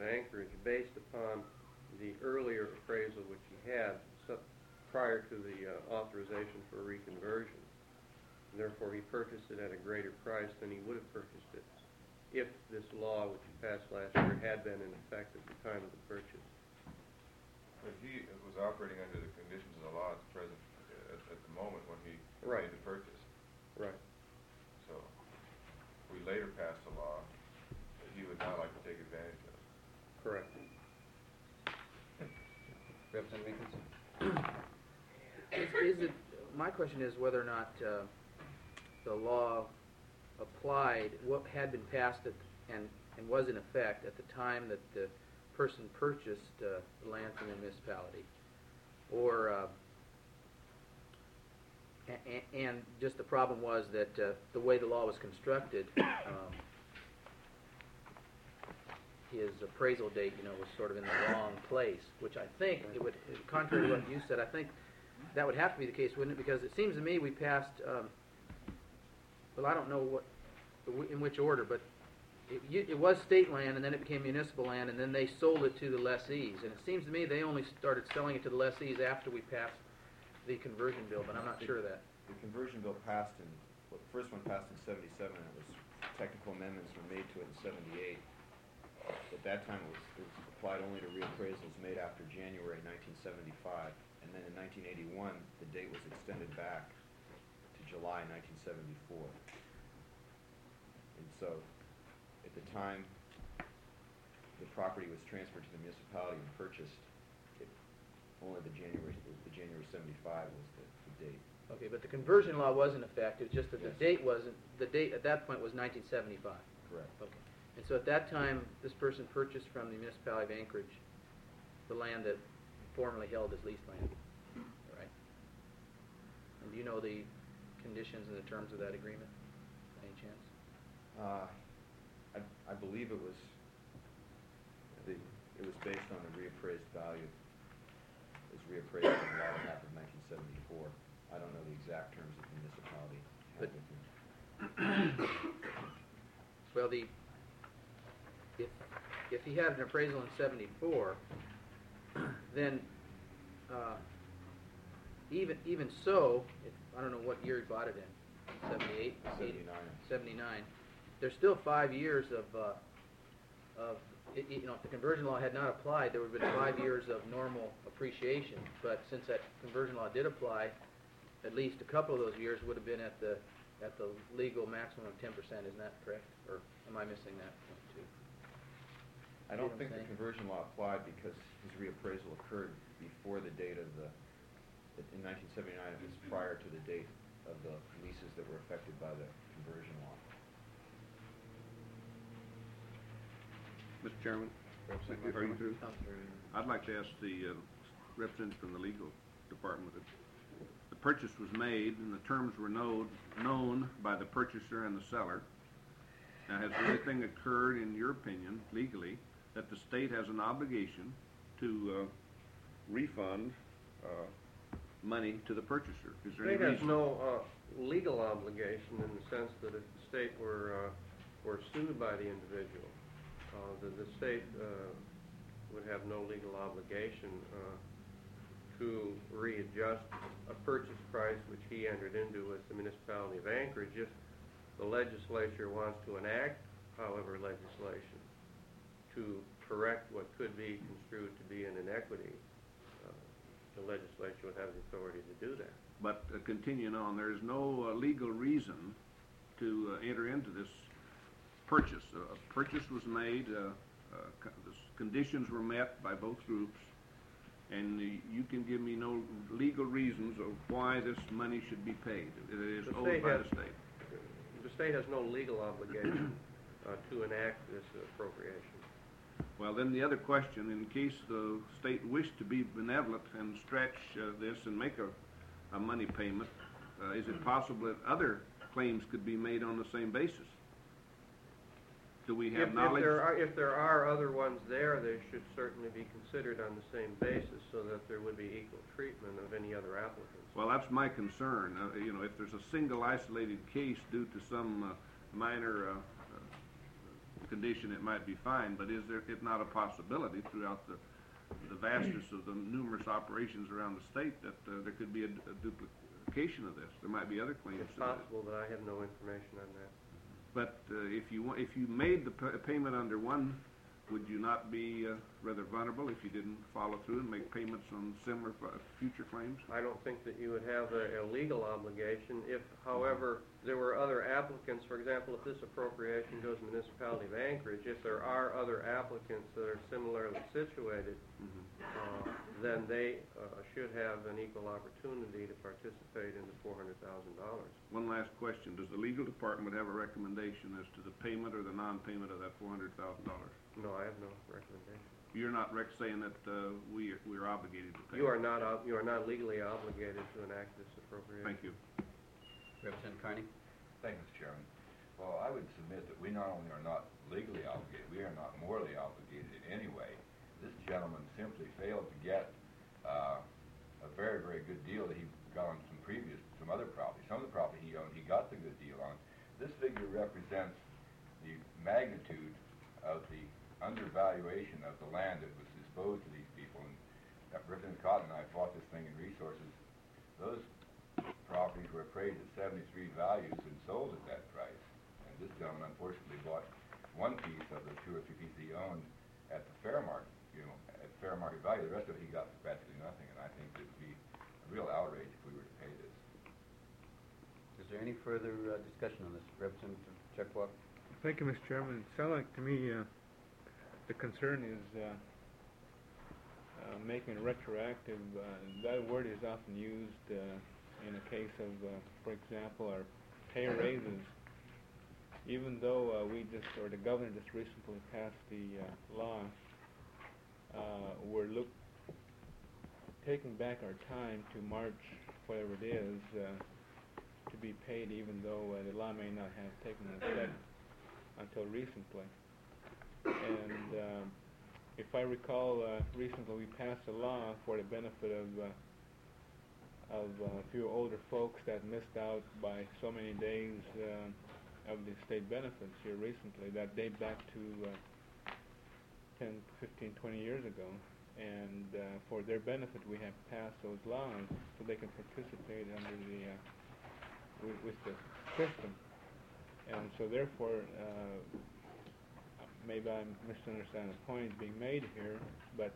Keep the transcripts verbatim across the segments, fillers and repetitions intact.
Anchorage based upon the earlier appraisal which he had prior to the uh, authorization for reconversion. And therefore, he purchased it at a greater price than he would have purchased it if this law, which he passed last year, had been in effect at the time of the purchase. But he was operating under the conditions of the law at the present, at, at the moment when he right. made the purchase. Right. So, if we later pass a law that he would not like to take advantage of. Correct. Representative Winkleson? Is, is it, my question is whether or not uh, the law applied, what had been passed at, and, and was in effect at the time that the person purchased uh, the land from the municipality, or uh, a, and just the problem was that uh, the way the law was constructed, um, his appraisal date, you know, was sort of in the wrong place, which I think it would, contrary to what you said, I think that would have to be the case, wouldn't it? Because it seems to me we passed, um, well, I don't know what, in which order, but it, it was state land, and then it became municipal land, and then they sold it to the lessees. And it seems to me they only started selling it to the lessees after we passed the conversion bill, but I'm not the, sure of that. The conversion bill passed in, well, the first one passed in seventy-seven, and it was, technical amendments were made to it in seventy-eight. At that time, it was, it was applied only to reappraisals made after January nineteen seventy-five. And then in nineteen eighty-one, the date was extended back to July nineteen seventy-four. And so, at the time the property was transferred to the municipality and purchased, it, only the January the January seventy-five was the, the date. Okay, but the conversion law was in effect. It's just that yes. the date wasn't. The date at that point was nineteen seventy-five. Correct. Okay. And so at that time, this person purchased from the municipality of Anchorage the land that formerly held as leased land. All right. And do you know the conditions and the terms of that agreement, by any chance? Uh, I, I believe it was the it was based on the reappraised value. It was reappraised in the latter half of nineteen seventy-four. I don't know the exact terms that the municipality had with him. Well, the if if he had an appraisal in seventy-four, then uh, even even so, if, I don't know what year he bought it in, seventy-eight, seventy-nine. seventy-nine. There's still five years of uh, of it, you know, if the conversion law had not applied, there would have been five years of normal appreciation. But since that conversion law did apply, at least a couple of those years would have been at the at the legal maximum of ten percent. Isn't that correct? Or am I missing that point too? I don't think the conversion law applied because his reappraisal occurred before the date of the, in nineteen seventy-nine, it was prior to the date of the leases that were affected by the conversion law. Mister Chairman, are you through? I'd like to ask the uh, representative from the legal department that the purchase was made and the terms were known, known by the purchaser and the seller. Now, has anything occurred, in your opinion, legally, that the state has an obligation to uh, refund uh, money to the purchaser? Is there The any state has reason? no uh, legal obligation in the sense that if the state were uh, were sued by the individual, uh, the, the state uh, would have no legal obligation uh, to readjust a purchase price which he entered into with the municipality of Anchorage if the legislature wants to enact, however, legislation to correct what could be construed to be an inequity. Uh, the legislature would have the authority to do that. But uh, continuing on, there is no uh, legal reason to uh, enter into this purchase. Uh, a purchase was made, uh, uh, co the conditions were met by both groups, and uh, you can give me no legal reasons of why this money should be paid. It is The owed state by has- the state. The state has no legal obligation uh, to enact this appropriation. Well, then the other question, in case the state wished to be benevolent and stretch uh, this and make a, a money payment, uh, is it possible that other claims could be made on the same basis? Do we have If, knowledge? if there are if there are other ones there, they should certainly be considered on the same basis so that there would be equal treatment of any other applicants. Well, that's my concern. Uh, you know, if there's a single isolated case due to some uh, minor uh, uh, condition, it might be fine, but is there, it not a possibility throughout the, the vastness of the numerous operations around the state that uh, there could be a, a duplication of this? There might be other claims It's to that. possible, but I have no information on that. But uh, if you, wa- if you made the pa- payment under one, would you not be uh, rather vulnerable if you didn't follow through and make payments on similar f- future claims? I don't think that you would have a, a legal obligation if, however, there were other applicants. For example, if this appropriation goes to the municipality of Anchorage, if there are other applicants that are similarly situated, Mhm. uh, then they uh, should have an equal opportunity to participate in the four hundred thousand dollars. One last question. Does the legal department have a recommendation as to the payment or the non-payment of that four hundred thousand dollars? No, I have no recommendation. You're not rec- saying that uh, we, we're obligated to pay? You are not, ob- you are not legally obligated to enact this appropriation. Thank you. Representative Carney? Thank you, Mister Chairman. Well, I would submit that we not only are not legally obligated, we are not morally obligated in any way. This gentleman simply failed to get uh, a very, very good deal that he got on some previous, some other property. Some of the property he owned, he got the good deal on. This figure represents the magnitude of the undervaluation of the land that was disposed to these people. And Representative Cotton and I fought this thing in resources. Those properties were appraised at seventy-three values and sold at that price. And this gentleman unfortunately bought one piece of the two or three pieces he owned at the fair market, you know, at fair market value. The rest of it he got for practically nothing. And I think it would be a real outrage if we were to pay this. Is there any further uh, discussion on this? Representative Chuckwalk? Thank you, Mister Chairman. It sounds like to me uh, the concern is uh, uh, making it retroactive. Uh, that word is often used uh, in a case of, uh, for example, our pay raises. Even though uh, we just, or the governor just recently passed the uh, law, uh, we're look taking back our time to March, whatever it is, uh, to be paid, even though uh, the law may not have taken effect until recently. And um, if I recall, uh, recently we passed a law for the benefit of uh, of uh, a few older folks that missed out by so many days uh, of the state benefits here recently, that date back to uh, ten, fifteen, twenty years ago. And uh, for their benefit, we have passed those laws so they can participate under the uh, with, with the system. And so therefore, uh, maybe I misunderstand the point being made here, but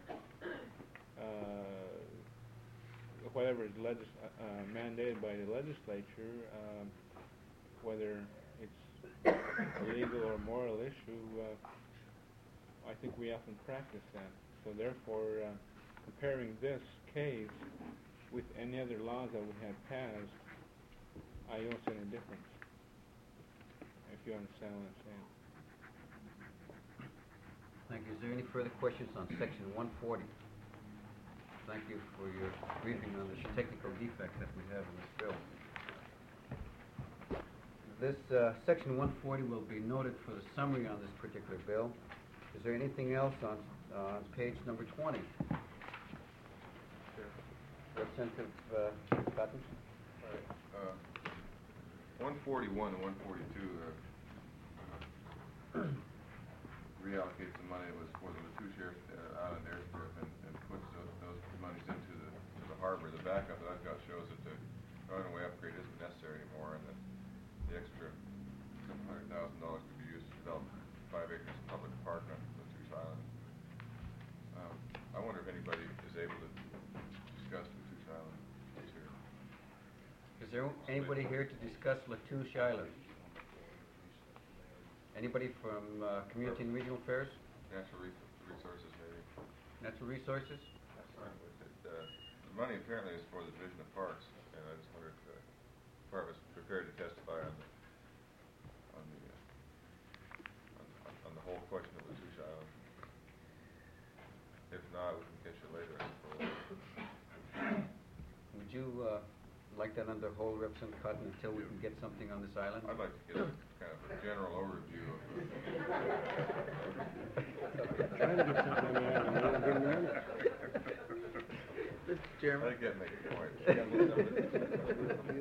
uh, whatever is legis uh, mandated by the legislature, uh, whether it's a legal or moral issue, uh, I think we often practice that. So therefore, uh, comparing this case with any other laws that we have passed, I don't see any difference, if you understand what I'm saying. Thank you. Is there any further questions on section one forty? Thank you for your briefing on this technical defect that we have in this bill. This uh, section one forty will be noted for the summary on this particular bill. Is there anything else on uh, page number twenty? Sure. Representative uh, Cotton? Uh, one forty-one and one forty-two uh, reallocates the money that was for the Latouche Air, uh, Island Airstrip and, and puts those, those monies into the, to the harbor. The backup that I've got shows that the runway upgrade isn't necessary anymore, and that the extra seven hundred thousand dollars could be used to develop five acres of public park on Latouche Island. Um, I wonder if anybody is able to discuss Latouche Island this year. Is there anybody here to discuss Latouche Island? Anybody from uh, Community and Regional Affairs? Natural res- resources, maybe. Natural Resources? Uh, The money apparently is for the Division of Parks, and I just wondered if the department was prepared to testify on the, on the, uh, on, on, on the whole question of Latouche Island. If not, we can catch it later, I suppose. Would you uh, like that under hold, Representative Cotton, until we can get something on this island? I'd like to get a, kind of a general overview of the Trying to get something on the island, no one didn't learn it. Mister I Chairman? think that makes a point.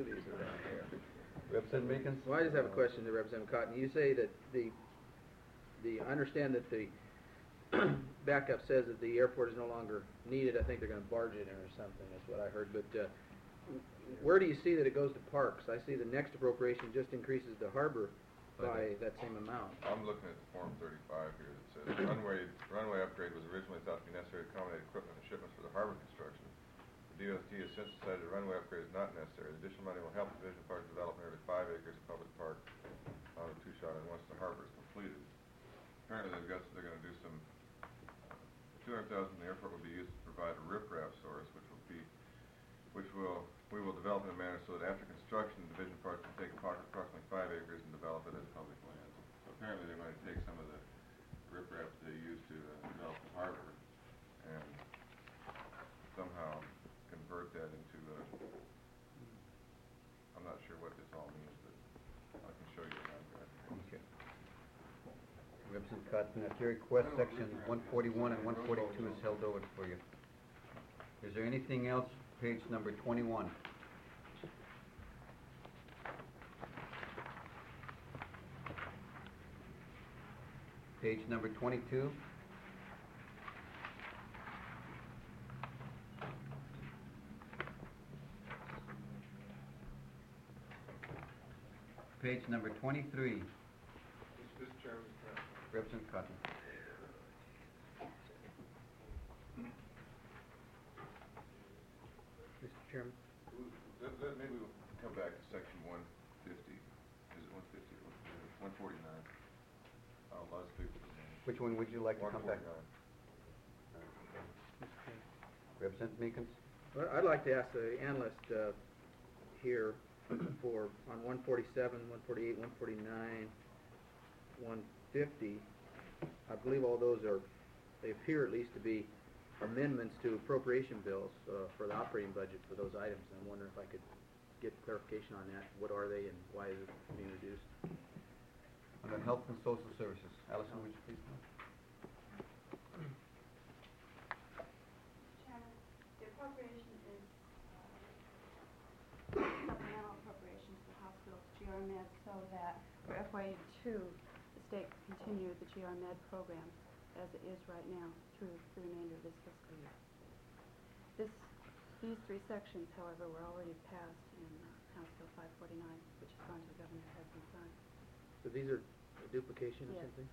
Representative Meekins? Well, I just have a question to Representative Cotton. You say that the the, I understand that the backup says that the airport is no longer needed. I think they're gonna barge it in or something, that's what I heard, but, uh, where do you see that it goes to parks? I see the next appropriation just increases the harbor by that same amount. I'm looking at the Form thirty-five here that says runway, runway upgrade was originally thought to be necessary to accommodate equipment and shipments for the harbor construction. The D O T has since decided a runway upgrade is not necessary. The additional money will help the Division Park develop nearly five acres of public park on the two-shot and once the harbor is completed. Apparently they've got, they're gonna do some, two hundred thousand in the airport will be used to provide a riprap source, which will be, which will, we will develop in a manner so that after construction, the Division Park can take apart approximately five acres and develop it as public lands. So apparently they're going to take some of the riprap they used to uh, develop the harbor and somehow convert that into a, I'm not sure what this all means, but I can show you the contract. Okay. Representative Cotton, at your request, section one forty-one and one forty-two is held over for you. Is there anything else, page number twenty-one? Page number twenty-two. Page number twenty-three. Mister Chairman, Representative Cotton. Mister Chairman? Let, let, maybe we'll come back to section one fifty. Is it one fifty? one forty-nine. Oh, lots of people. Which one would you like to one come back? forty-nine. Representative Meekins? Well, I'd like to ask the analyst uh, here for, on one forty-seven, one forty-eight, one forty-nine, one fifty, I believe all those are, they appear at least to be amendments to appropriation bills uh, for the operating budget for those items. And I'm wondering if I could get clarification on that. What are they and why is it being reduced? Under Health and Social Services. Allison, would you please come? Chairman, the appropriation is uh, supplemental appropriations for hospitals, G R Med, so that for F Y eighty-two, the state can continue the G R Med program as it is right now through the remainder of this fiscal year. This, these three sections, however, were already passed in uh, House Bill five forty-nine, which has gone to the governor and has been signed. So these are a duplication or Yes. something?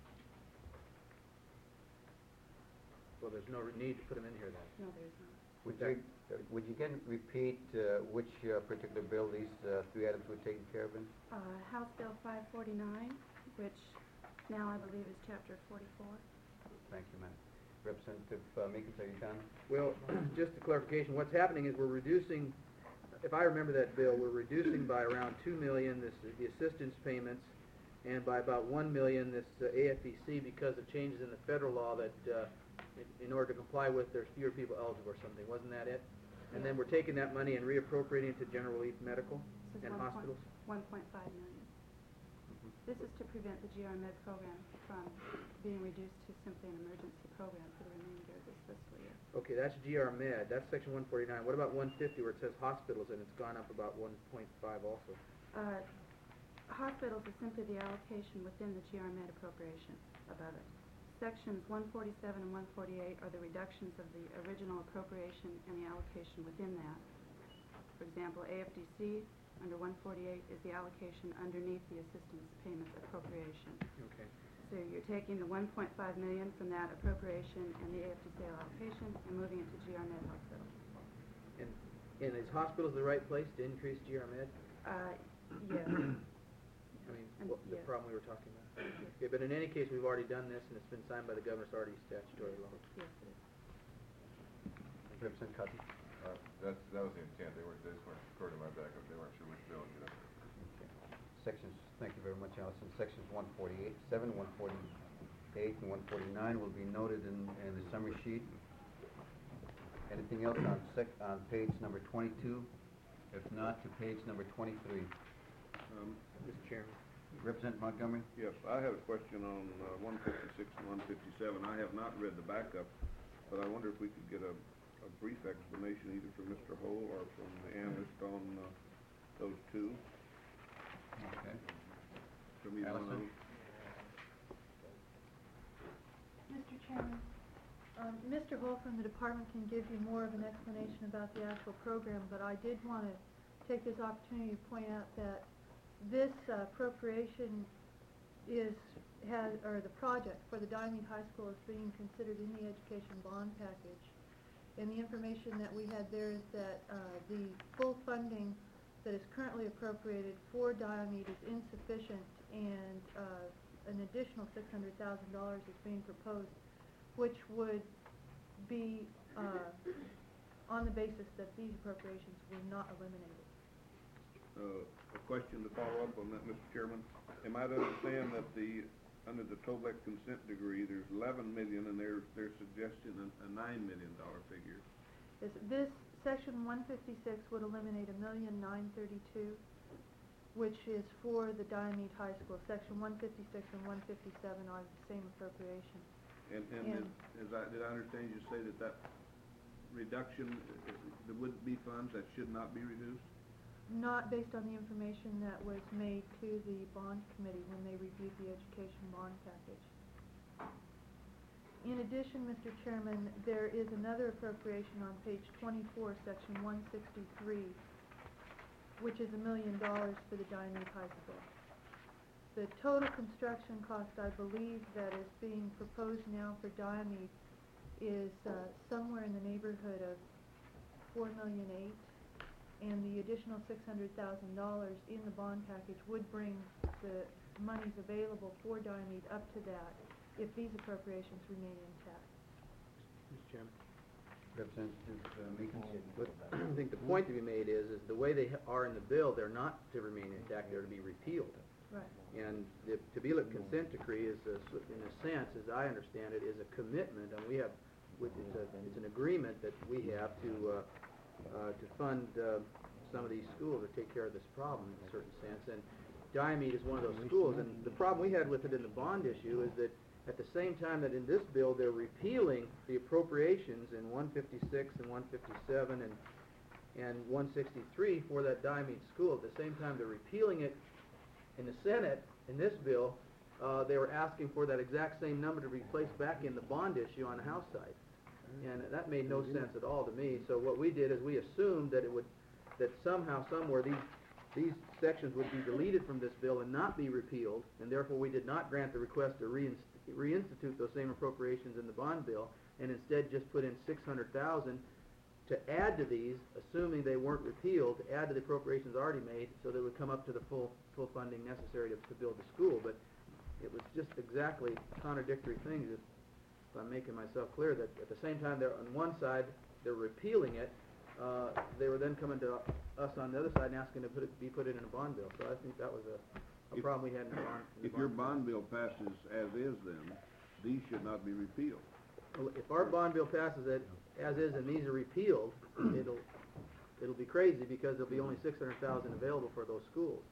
Well, there's no re- need to put them in here then. No, there is not. Would you, uh, would you again repeat uh, which uh, particular bill these uh, three items were taken care of in? Uh, House Bill five forty-nine, which now I believe is Chapter forty-four. Thank you, ma'am. Representative uh, Meekins, are you done? Well, just a clarification, what's happening is we're reducing, if I remember that bill, we're reducing by around two million this, the assistance payments, and by about one million this uh, A F E C because of changes in the federal law that, uh, in, in order to comply with, there's fewer people eligible or something. Wasn't that it? And then we're taking that money and reappropriating to general relief medical This is and one point- hospitals? one point five million. This is to prevent the G R Med program from being reduced to simply an emergency program for the remainder of this fiscal year. Okay, that's G R Med, that's section one forty-nine. What about one fifty where it says hospitals and it's gone up about one point five also? Uh, Hospitals is simply the allocation within the G R Med appropriation above it. Sections one forty-seven and one forty-eight are the reductions of the original appropriation and the allocation within that. For example, A F D C under one forty-eight is the allocation underneath the assistance payments appropriation. Okay. So you're taking the one point five million from that appropriation and the A F D C allocation and moving it to G R Med Hospital. And, and is hospitals the right place to increase G R Med? Uh, yes. I mean, And- what, the yes. problem we were talking about? Okay, but in any case, we've already done this and it's been signed by the governor, it's already statutory law. Yes, it is. Representative Cotton? Uh, that's, that was the intent. They weren't, they just weren't, according to my backup, they weren't sure which bill would get up there. Sections, thank you very much, Allison. Sections one forty-eight, seven, one forty-eight, and one forty-nine will be noted in, in the summary sheet. Anything else on sec, on page number twenty-two? If not, to page number twenty-three. Um, Mister Chairman. Representative Montgomery? Yes, I have a question on uh, one fifty-six and one fifty-seven. I have not read the backup, but I wonder if we could get a, a brief explanation either from Mister Hull or from the analyst on uh, those two. Okay. From either one of Allison? those. Mister Chairman, um, Mister Hall from the department can give you more of an explanation about the actual program, but I did want to take this opportunity to point out that this uh, appropriation is, has, or the project for the Diomede High School is being considered in the education bond package. And the information that we had there is that uh, the full funding that is currently appropriated for Diomede is insufficient, and uh, an additional six hundred thousand dollars is being proposed, which would be uh, on the basis that these appropriations were not eliminated. Uh, a question to follow up on that, Mister Chairman. Am I to understand that the, under the Toblek consent decree, there's eleven million and they're, they're suggesting a, a nine million dollar figure? This, this section one fifty-six would eliminate a million nine thirty-two, which is for the Diomede High School. Section one fifty-six and one fifty-seven are the same appropriation. And, and And- did, as I, did I understand you say that that reduction, uh, there would be funds that should not be reduced? Not based on the information that was made to the bond committee when they reviewed the education bond package. In addition, Mister Chairman, there is another appropriation on page twenty-four, section one sixty-three, which is a million dollars for the Diomede High School. The total construction cost, I believe, that is being proposed now for Diomede is uh, somewhere in the neighborhood of four million eight. And the additional six hundred thousand dollars in the bond package would bring the monies available for Diomede up to that if these appropriations remain intact. Mister Chairman. Representative uh, Meekins? But I think the point to be made is, is the way they ha- are in the bill, they're not to remain intact, they're to be repealed. Right. And the Tabila consent decree is, a s- in a sense, as I understand it, is a commitment, and we have, with, it's, a, it's an agreement that we have to, uh, uh, to fund uh, some of these schools or take care of this problem in a certain sense. And Diomede is one of those schools, and the problem we had with it in the bond issue is that at the same time that in this bill they're repealing the appropriations in one fifty-six and one fifty-seven and and one sixty-three for that Diomede school, at the same time they're repealing it in the Senate in this bill, uh, they were asking for that exact same number to be placed back in the bond issue on the House side. And that made no sense at all to me. So what we did is we assumed that it would, that somehow, somewhere, these these sections would be deleted from this bill and not be repealed, and therefore we did not grant the request to reinst- reinstitute those same appropriations in the bond bill, and instead just put in six hundred thousand to add to these, assuming they weren't repealed, to add to the appropriations already made, so they would come up to the full full funding necessary to, to build the school. But it was just exactly contradictory things. If, if I'm making myself clear, that at the same time they're on one side they're repealing it, uh, they were then coming to us on the other side and asking to put it, be put in a bond bill. So I think that was a, a If- problem we had in the bond. in the If your bond. bond bill passes as is, then these should not be repealed. Well, if our bond bill passes it as is and these are repealed, it'll it'll be crazy because there'll be only six hundred thousand available for those schools.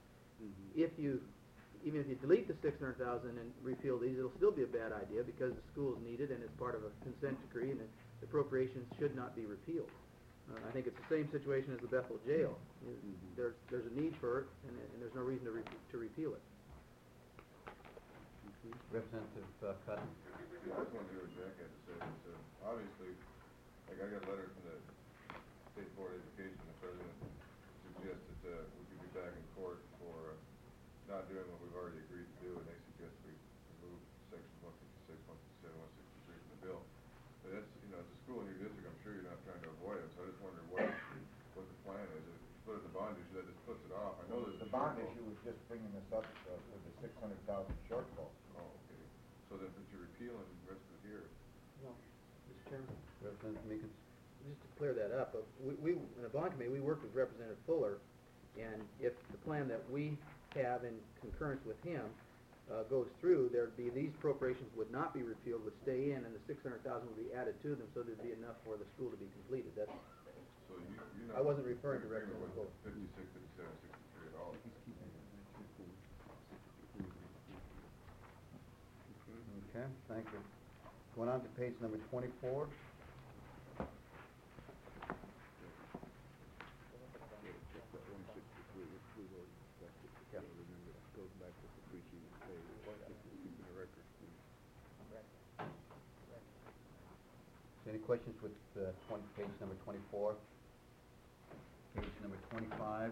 If you, even if you delete the six hundred thousand and repeal these, it'll still be a bad idea because the schools need it and it's part of a consent decree, and the appropriations should not be repealed. Uh, I think it's the same situation as the Bethel jail. You know, There's there's a need for it, and, and there's no reason to re- to repeal it. Representative uh, Cotton? Yeah, I just wanted to hear what Jack had to say, because, uh, obviously, like, I got a letter from the State Board of Education, the president suggested, uh, we could be back in court for, uh, not doing what we've already agreed to do, and they suggest we remove sections one fifty-six, one fifty-seven, one sixty-three from the bill. But that's, you know, it's a school in your district, I'm sure you're not trying to avoid it, so I just wondered what, what the plan is. If you put it in the bond issue, that just puts it off. I know there's a The bond shortfall. issue was just bringing us up uh, with the six hundred thousand shortfall. Oh, okay. So then, but you're repealing the rest of it here. No, Mister Chairman. Representative Meekins? Just to clear that up, uh, we, we, in the bond committee, we worked with Representative Fuller, and if the plan that we have in concurrence with him uh, goes through, there'd be, these appropriations would not be repealed, would stay in, and the six hundred thousand would be added to them, so there'd be enough for the school to be completed. That's, So you, you're I not. wasn't referring to in agreement Representative with Fifty-six, fifty-seven, sixty-three at all. Okay, thank you. Going on to page number twenty-four. Yeah. Remember, it goes back to the preceding page. Keeping the record. Any questions with, uh, twenty, page number twenty-four? Page number twenty-five?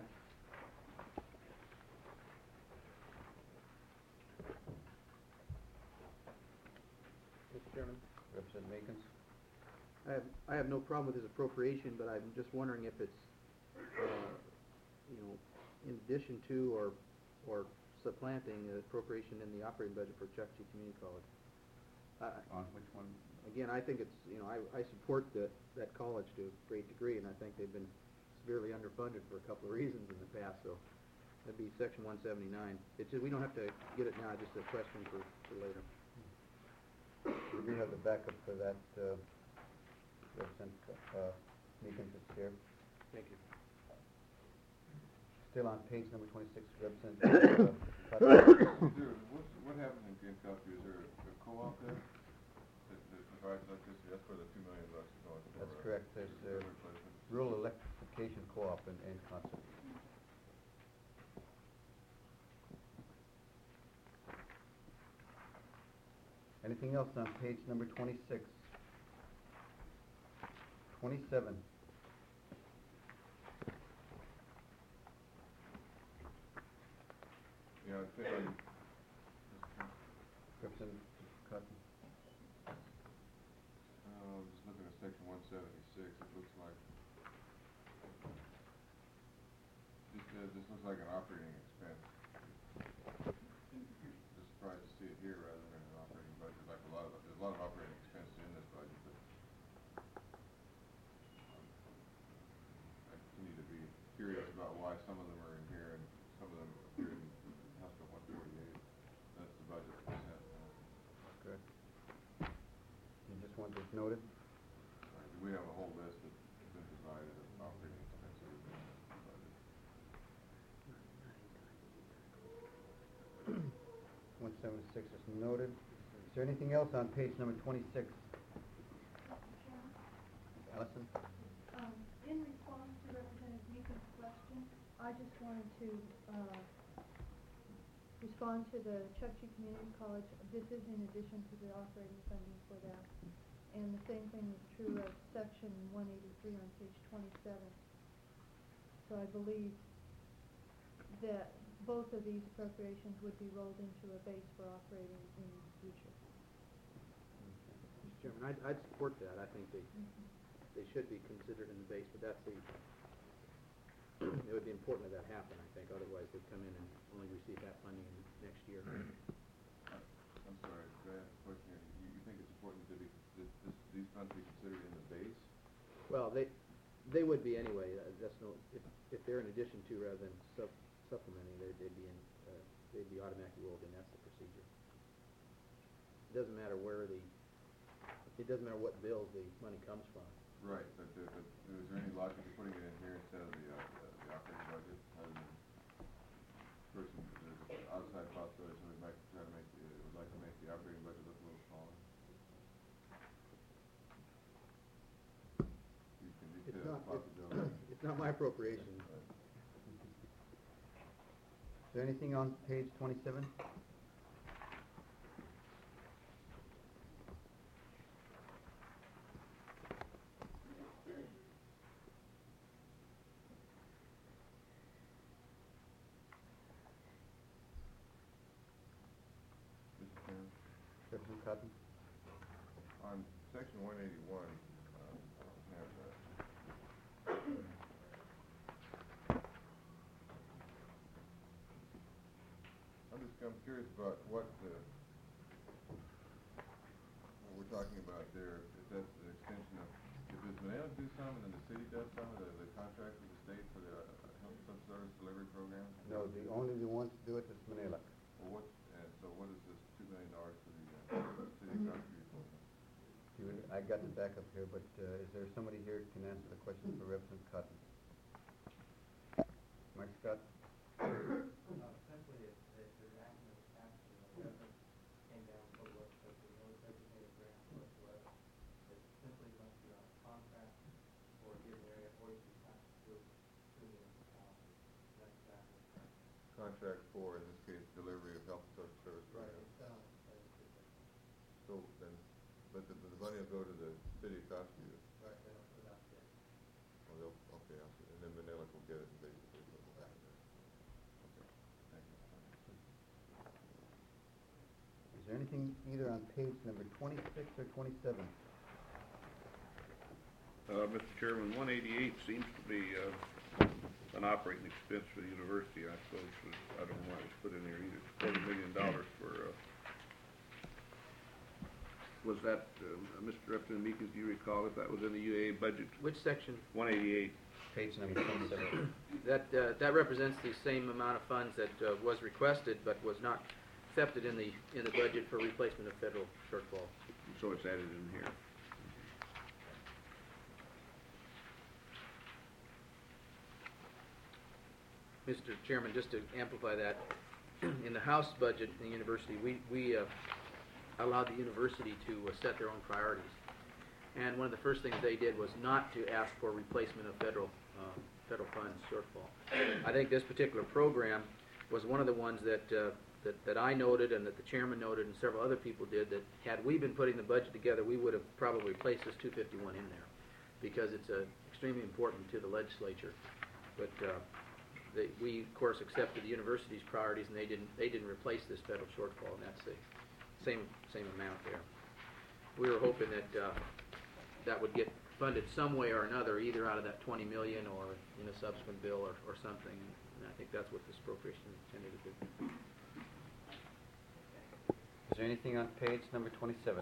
Mister Chairman? Representative Makins? I have, I have no problem with his appropriation, but I'm just wondering if it's, uh, you know, in addition to or, or supplanting the appropriation in the operating budget for Chuck G Community College. I- On which one? Again, I think it's, you know, I, I support that, that college to a great degree, and I think they've been severely underfunded for a couple of reasons in the past, so that'd be section one seventy-nine. It's just, we don't have to get it now, just a question for, for later. We do have the backup for that, uh, Representative, uh, Meekins is here. Thank you. Still on page number twenty-six, Representative, uh, Cotton. Is there, what's, what happens in Kankakee? Is there a a co-op there that, that provides electricity? That's where the two million bucks is going for. That's uh, correct. There's, uh, solar replacement. Rural Electrification Co-op in, in concert. Anything else on page number twenty-six? Twenty-seven. Yeah, I think on, Representative Cotton. uh, just looking at section one seventy-six, it looks like, just, uh, this looks like an operating expense. Just surprised to see it here rather than an operating budget, like a lot of, there's a lot of operating expenses in this budget, but um, I continue to be curious about why some of them are in here and some of them appear in House Bill one forty-eight. That's the budget percent. Good. You just want this noted? Right, we have a whole list that's been provided of operating expenses in the budget. one seventy-six is noted. Is there anything else on page number twenty-six? Allison? Um, in response to Representative Meekins' question, I just wanted to, uh, respond to the Chuck G Community College. This is in addition to the operating funding for that. And the same thing is true of section one eighty-three on page twenty-seven. So I believe that both of these appropriations would be rolled into a base for operating in the future. Mister Chairman, I'd, I'd support that. I think they, they should be considered in the base, but that's the, it would be important that that happen, I think, otherwise they'd come in and only receive that funding in next year. I'm sorry, could I ask a question here? You, you think it's important to be, this, this, these funds be considered in the base? Well, they, they would be anyway, uh, that's no, if, if they're in addition to rather than sup- supplementing, they'd, they'd be in, uh, they'd be automatically rolled in, that's the procedure. It doesn't matter where the, it doesn't matter what bills the money comes from. Right, but, the, but is there any logic in putting it in here instead of the, uh, the, the operating budget? Other than person, there's an outside possibility, so we might try to make, the- would like to make the operating budget look a little smaller. You can It's detail not, the possibility. it's, it's not my appropriation. Right. Is there anything on page twenty-seven? Mister Chairman? Representative Cotton? On section one eighty-one, um, I have, uh, I'm just, I'm curious about what the, what we're talking about there, if that's the extension of, if does Manila do some and then the city does some, the, the contract with the state for the, uh, health subservice delivery program? No, the only the ones to do it is Manila. Well, what, and so what is this two million dollars for the, uh, city contribution? You, I got the backup here, but, uh, is there somebody here who can answer the question for Representative Cotton? Mike Scott? Essentially, if, if there's action of tax, you know, reference came down for what, but there's no designated grant whatsoever. It simply must be on a contract for a given area, or you can pass it through to the municipality. That's exactly correct. Contract for, in this case, delivery of health and social service Right, programs. it's done, as it's So then, but the, the the money will go to the city of Costa. Right, they don't put it out there. Oh, they'll, okay, I'll see. And then Manila will get it and basically put it back in there. Okay, thank you. Is there anything either on page number twenty-six or twenty-seven? Uh, Mister Chairman, one eighty-eight seems to be, uh, an operating expense for the university, I suppose. I don't know why it's put in there either. It's quarter million dollars for, uh, was that, uh, Mister Representative Meekins, do you recall if that was in the U A A budget? Which section? one eighty-eight. Page number twenty-seven. That, uh, that represents the same amount of funds that, uh, was requested, but was not accepted in the, in the budget for replacement of federal shortfall. So it's added in here. Mister Chairman, just to amplify that, in the House budget in the university, we, we uh, allowed the university to uh, set their own priorities. And one of the first things they did was not to ask for replacement of federal, uh, federal funds shortfall. I think this particular program was one of the ones that, uh, that, that I noted and that the chairman noted and several other people did, that had we been putting the budget together, we would have probably placed this two fifty-one in there, because it's uh, extremely important to the legislature. But uh, They, we, of course, accepted the university's priorities, and they didn't. They didn't replace this federal shortfall, and that's the same same amount there. We were hoping that uh, that would get funded some way or another, either out of that twenty million or in a subsequent bill or, or something. And I think that's what this appropriation is intended to do. Is there anything on page number twenty-seven?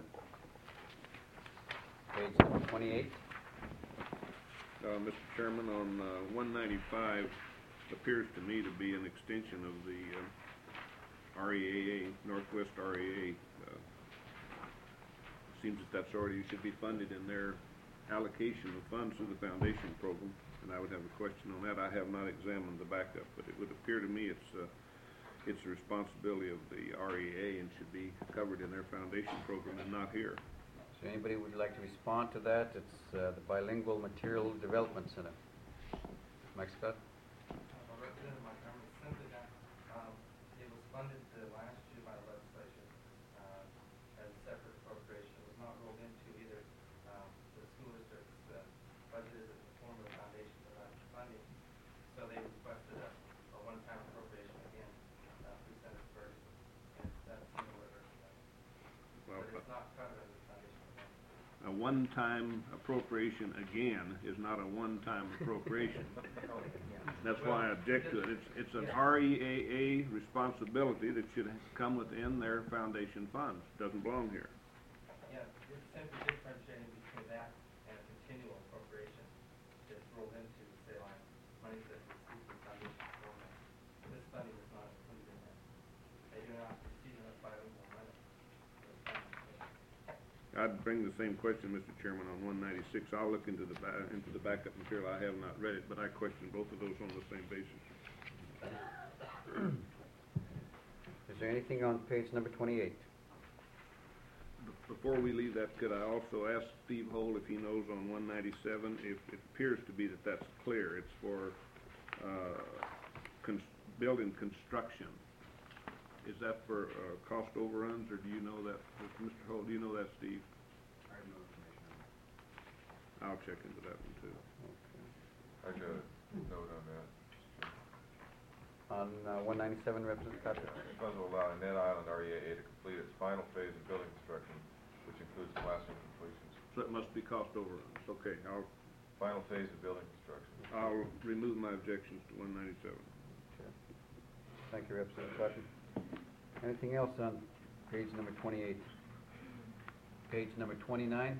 Page number twenty-eight? Uh, Mister Chairman, on uh, one ninety-five, appears to me to be an extension of the uh, R E A A, Northwest R E A A. Uh, seems that that's already should be funded in their allocation of funds through the foundation program, and I would have a question on that. I have not examined the backup, but it would appear to me it's uh, it's the responsibility of the R E A A and should be covered in their foundation program and not here. So anybody would like to respond to that? It's uh, the Bilingual Material Development Center. Mike Scott? Uh, Representative Montgomery, simply that, um, it was funded uh, last year by the legislature, uh, as a separate appropriation. It was not rolled into either, um, the school district's, uh, budget as a form of foundation provided funding. So they requested a, a one-time appropriation again, uh, through Senator Ferguson, and it's that similar, uh, Well, but it's not covered under the foundation program. a one-time appropriation again is not a one-time appropriation. That's why I object to it. It's, it's an R E A A responsibility that should come within their foundation funds. Doesn't belong here. Yeah, it's simply differentiating between that and a continual appropriation that's rolled into, say, like, money that we receive from foundation program. This funding is not included in that. They do not receive enough bilingual money. I'd bring the same question, Mister Chairman, on one ninety-six. I'll look into the ba- into the backup material. I have not read it, but I question both of those on the same basis. Is there anything on page number twenty-eight? B- Before we leave that, could I also ask Steve Hole if he knows on one ninety-seven, if it appears to be that that's clear, it's for uh, cons- building construction. Is that for uh, cost overruns, or do you know that, Mister Hole, do you know that, Steve? I have no information on that. I'll check into that one, too. I got a note on that. On uh, one ninety-seven, Representative Cotter? Funds will allow Net Island R E A A to complete its final phase of building construction, which includes classroom completions. So it must be cost overruns. Okay, I'll, Final phase of building construction. I'll remove my objections to one ninety-seven. Okay. Thank you, Representative Cotter. Anything else on page number twenty-eight? Page number twenty-nine?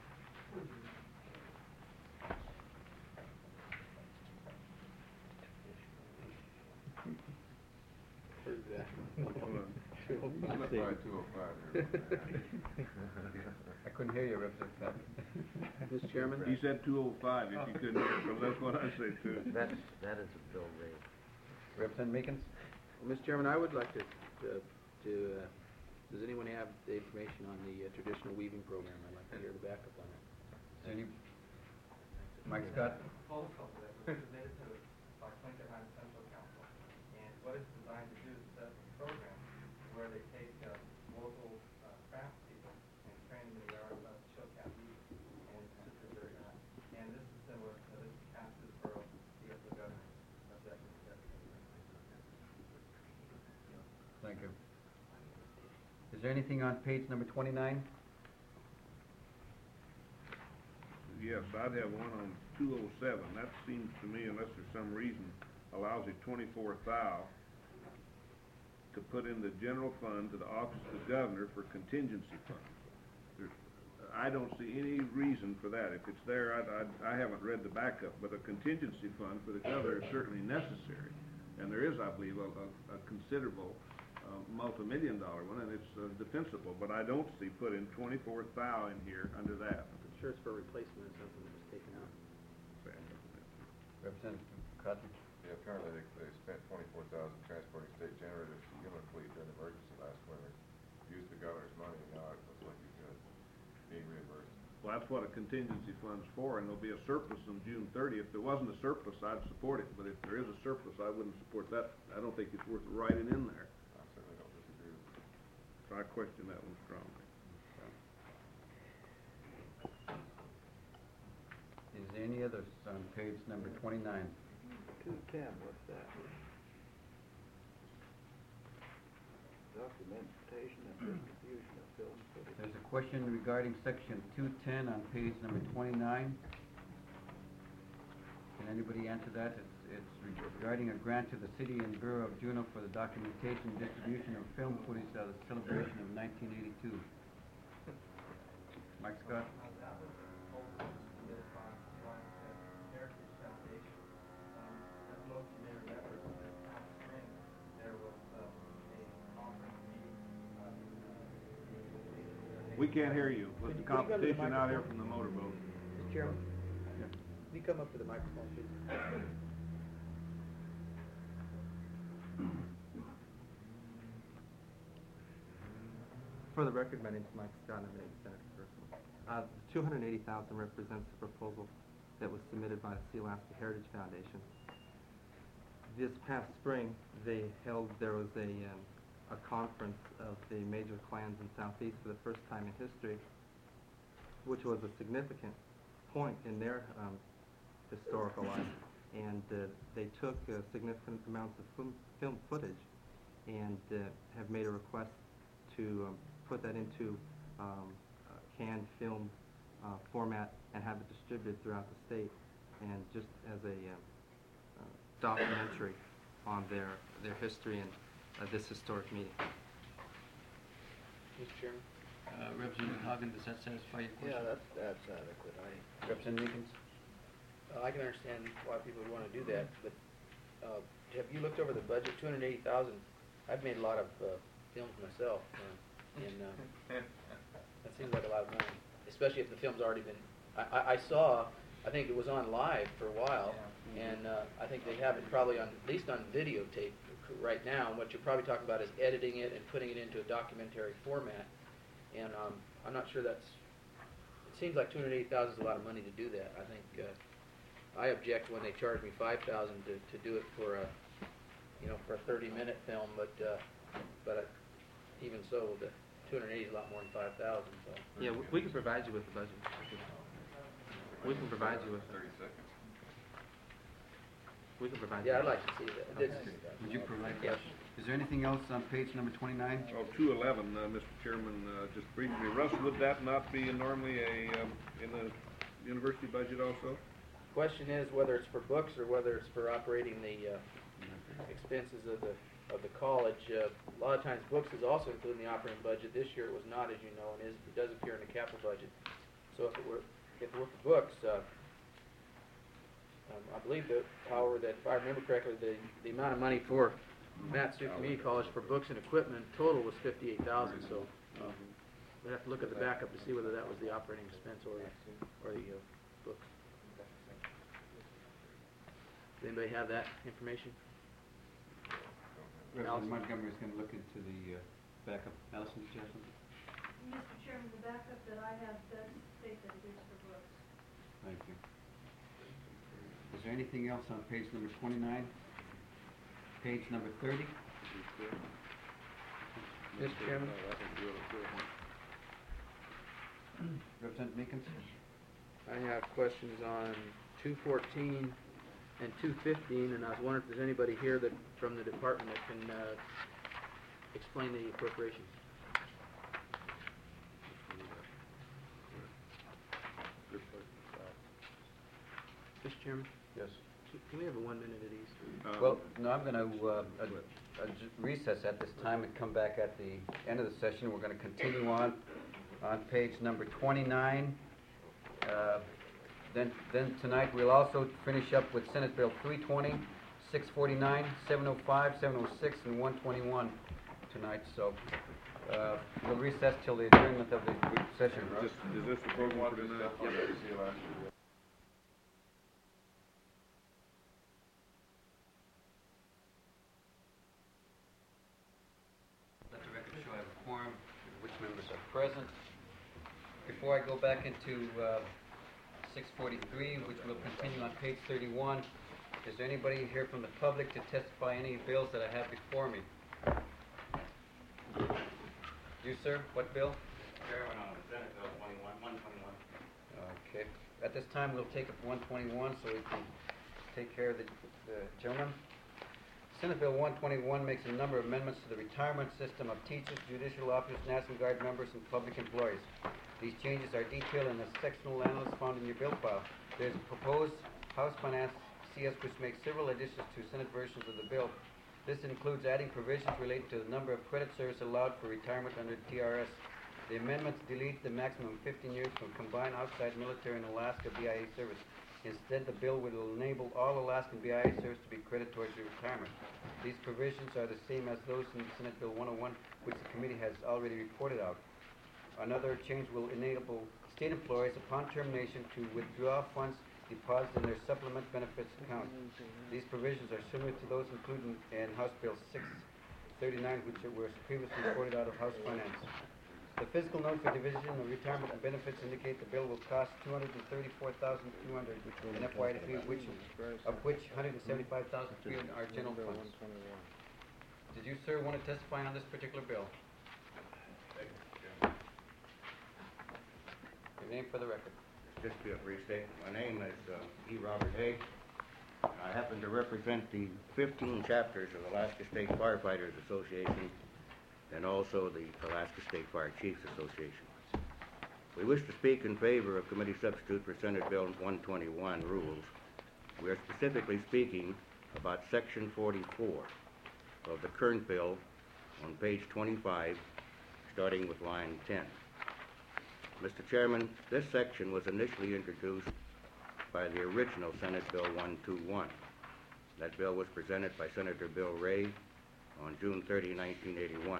I'm at five two oh five here. I couldn't hear you, Representative Cotter. Mister Chairman? He said two oh five, if you couldn't hear, because that's what I say, too. That, that is a bill rate. Representative Meekins? Well, Mister Chairman, I would like to, to, to uh, does anyone have the information on the uh, traditional weaving program? I'd like to hear the backup on it. Is there any? Mike Scott? Proposal that was submitted to us by Clinton Hines Central Council, and what it's designed to do is set up a program where they take uh, local uh, craft people and train them in the art of children there anything on page number twenty-nine? Yes, I'd have one on two oh seven. That seems to me, unless there's some reason, allows a twenty-four thou to put in the general fund to the office of the governor for contingency fund. There's, I don't see any reason for that. If it's there, I, I, I haven't read the backup, but a contingency fund for the governor is certainly necessary. And there is, I believe, a, a, a considerable uh, multi-million dollar one, and it's uh, defensible. But I don't see put in twenty-four thou in here under that. I'm sure it's for replacement of something that was taken out. Representative Cotton? Yeah, apparently they, they spent twenty-four thousand transporting state generators to human fleet during the emergency last winter. Used the governor's money, and now it looks like he's uh, being reimbursed. Well, that's what a contingency fund's for, and there'll be a surplus on June thirtieth. If there wasn't a surplus, I'd support it, but if there is a surplus, I wouldn't support that. I don't think it's worth writing in there. I certainly don't disagree with you. So I question that one strongly. Is there any others on page number twenty-nine? Two ten, what's that? Documentation and distribution of film footage. There's a question regarding section two ten on page number twenty-nine. Can anybody answer that? It's, it's regarding a grant to the city and Bureau of Juneau for the documentation and distribution of film footage of the celebration of nineteen eighty-two. Mike Scott? Uh, that was also submitted by Lions Heritage Foundation. Um, as most of you may remember, this past spring, there was uh, a conference meeting. uh, We can't hear you. With the Could you- could you go to the competition out here microphone? from the motorboat. Mister Chairman? Can you come up to the microphone, please? For the record, my name is Mike Scott, and I'm an Senator Personal. Uh, the two hundred eighty thousand represents the proposal that was submitted by the Sealaska Heritage Foundation. This past spring, they held, there was a, um, a conference of the major clans in Southeast for the first time in history, which was a significant point in their um, historical life. And uh, they took uh, significant amounts of film, film footage and uh, have made a request to um, put that into um, uh, canned film uh, format and have it distributed throughout the state, and just as a uh, uh, documentary on their their history and uh, this historic meeting. Mister Chairman? Uh, Representative Hagen, does that satisfy your question? Yeah, that's, that's adequate. I, Representative Akins? Uh, I can understand why people would want to do that, but uh, have you looked over the budget? two hundred eighty thousand. I've made a lot of uh, films myself, uh, and uh, that seems like a lot of money, especially if the film's already been. I, I, I saw, I think it was on live for a while, and uh, I think they have it probably on, at least on videotape right now. And what you're probably talking about is editing it and putting it into a documentary format. And um, I'm not sure that's. It seems like two hundred eighty thousand is a lot of money to do that. I think uh, I object when they charge me five thousand to to do it for a, you know, for a thirty minute film. But uh, but uh, even so, the two hundred eighty is a lot more than five thousand. So. Yeah, we, we can provide you with the budget. We can provide you with. Thirty seconds. We can provide. Yeah, I'd you like to see that. It's- Would you provide Yes. that? Is there anything else on page number twenty-nine? Oh, two eleven, uh, Mister Chairman, uh, just briefly, Russ, would that not be normally a, um, in the university budget also? Question is whether it's for books or whether it's for operating the uh, expenses of the of the college. Uh, a lot of times, books is also included in the operating budget. This year, it was not, as you know, and is, it does appear in the capital budget. So if it were if it were for books, uh, um, I believe that, however, that if I remember correctly, the the amount of money for Matt Sioux Community College for books and equipment total was fifty-eight thousand. So um, we'd have to look at the backup to see whether that was the operating expense or the, or the uh, books. Does anybody have that information? Representative Montgomery is going to look into the uh, backup. Allison, did you have something? Mister Chairman, the backup that I have does state that it is for books. Thank you. Is there anything else on page number twenty-nine? Page number thirty? Mister Chairman? Representative Meekins? I have questions on two fourteen and two fifteen, and I was wondering if there's anybody here that, from the department that can uh, explain the appropriations. Chairman? Yes. Can we have a one minute at ease? Uh, Well, no, I'm gonna, uh, ad- ad- recess at this time and come back at the end of the session. We're gonna continue on, on page number twenty-nine. Uh, Then, then tonight, we'll also finish up with Senate Bill three twenty, six forty-nine, seven oh five, seven oh six, and one twenty-one tonight, so, uh, we'll recess till the adjournment of the re- session. Is this, is this the program for tonight? Stuff on there, see you last year. Let the record show I have a quorum. Which members are present. Before I go back into uh, six forty-three, which will continue on page thirty-one, is there anybody here from the public to testify any bills that I have before me? You, sir? What bill? Chairman, on Senate Bill twenty-one, one twenty-one. Okay. At this time, we'll take up one twenty-one so we can take care of the the gentleman. Senate Bill one twenty-one makes a number of amendments to the retirement system of teachers, judicial officers, National Guard members, and public employees. These changes are detailed in the sectional analysis found in your bill file. There is a proposed House Finance C S which makes several additions to Senate versions of the bill. This includes adding provisions related to the number of credit service allowed for retirement under T R S. The amendments delete the maximum fifteen years from combined outside military and Alaska B I A service. Instead, the bill will enable all Alaskan B I A service to be credited towards your retirement. These provisions are the same as those in Senate Bill one oh one, which the committee has already reported out. Another change will enable state employees upon termination to withdraw funds deposited in their supplement benefits account. These provisions are similar to those included in House Bill six thirty-nine, which were previously reported out of House Finance. The fiscal note for Division of Retirement and Benefits indicate the bill will cost two hundred thirty-four thousand two hundred dollars in F Y three, which, of which one hundred seventy-five thousand three hundred dollars are general funds. Did you, sir, want to testify on this particular bill? Your name for the record. Just be a brief statement. My name is uh, E. Robert Hay. I happen to represent the fifteen chapters of Alaska State Firefighters Association and also the Alaska State Fire Chiefs Association. We wish to speak in favor of committee substitute for Senate Bill one twenty-one rules. We are specifically speaking about Section forty-four of the current bill on page twenty-five, starting with line ten. Mister Chairman, this section was initially introduced by the original Senate Bill one twenty-one. That bill was presented by Senator Bill Ray on June thirtieth, nineteen eighty-one.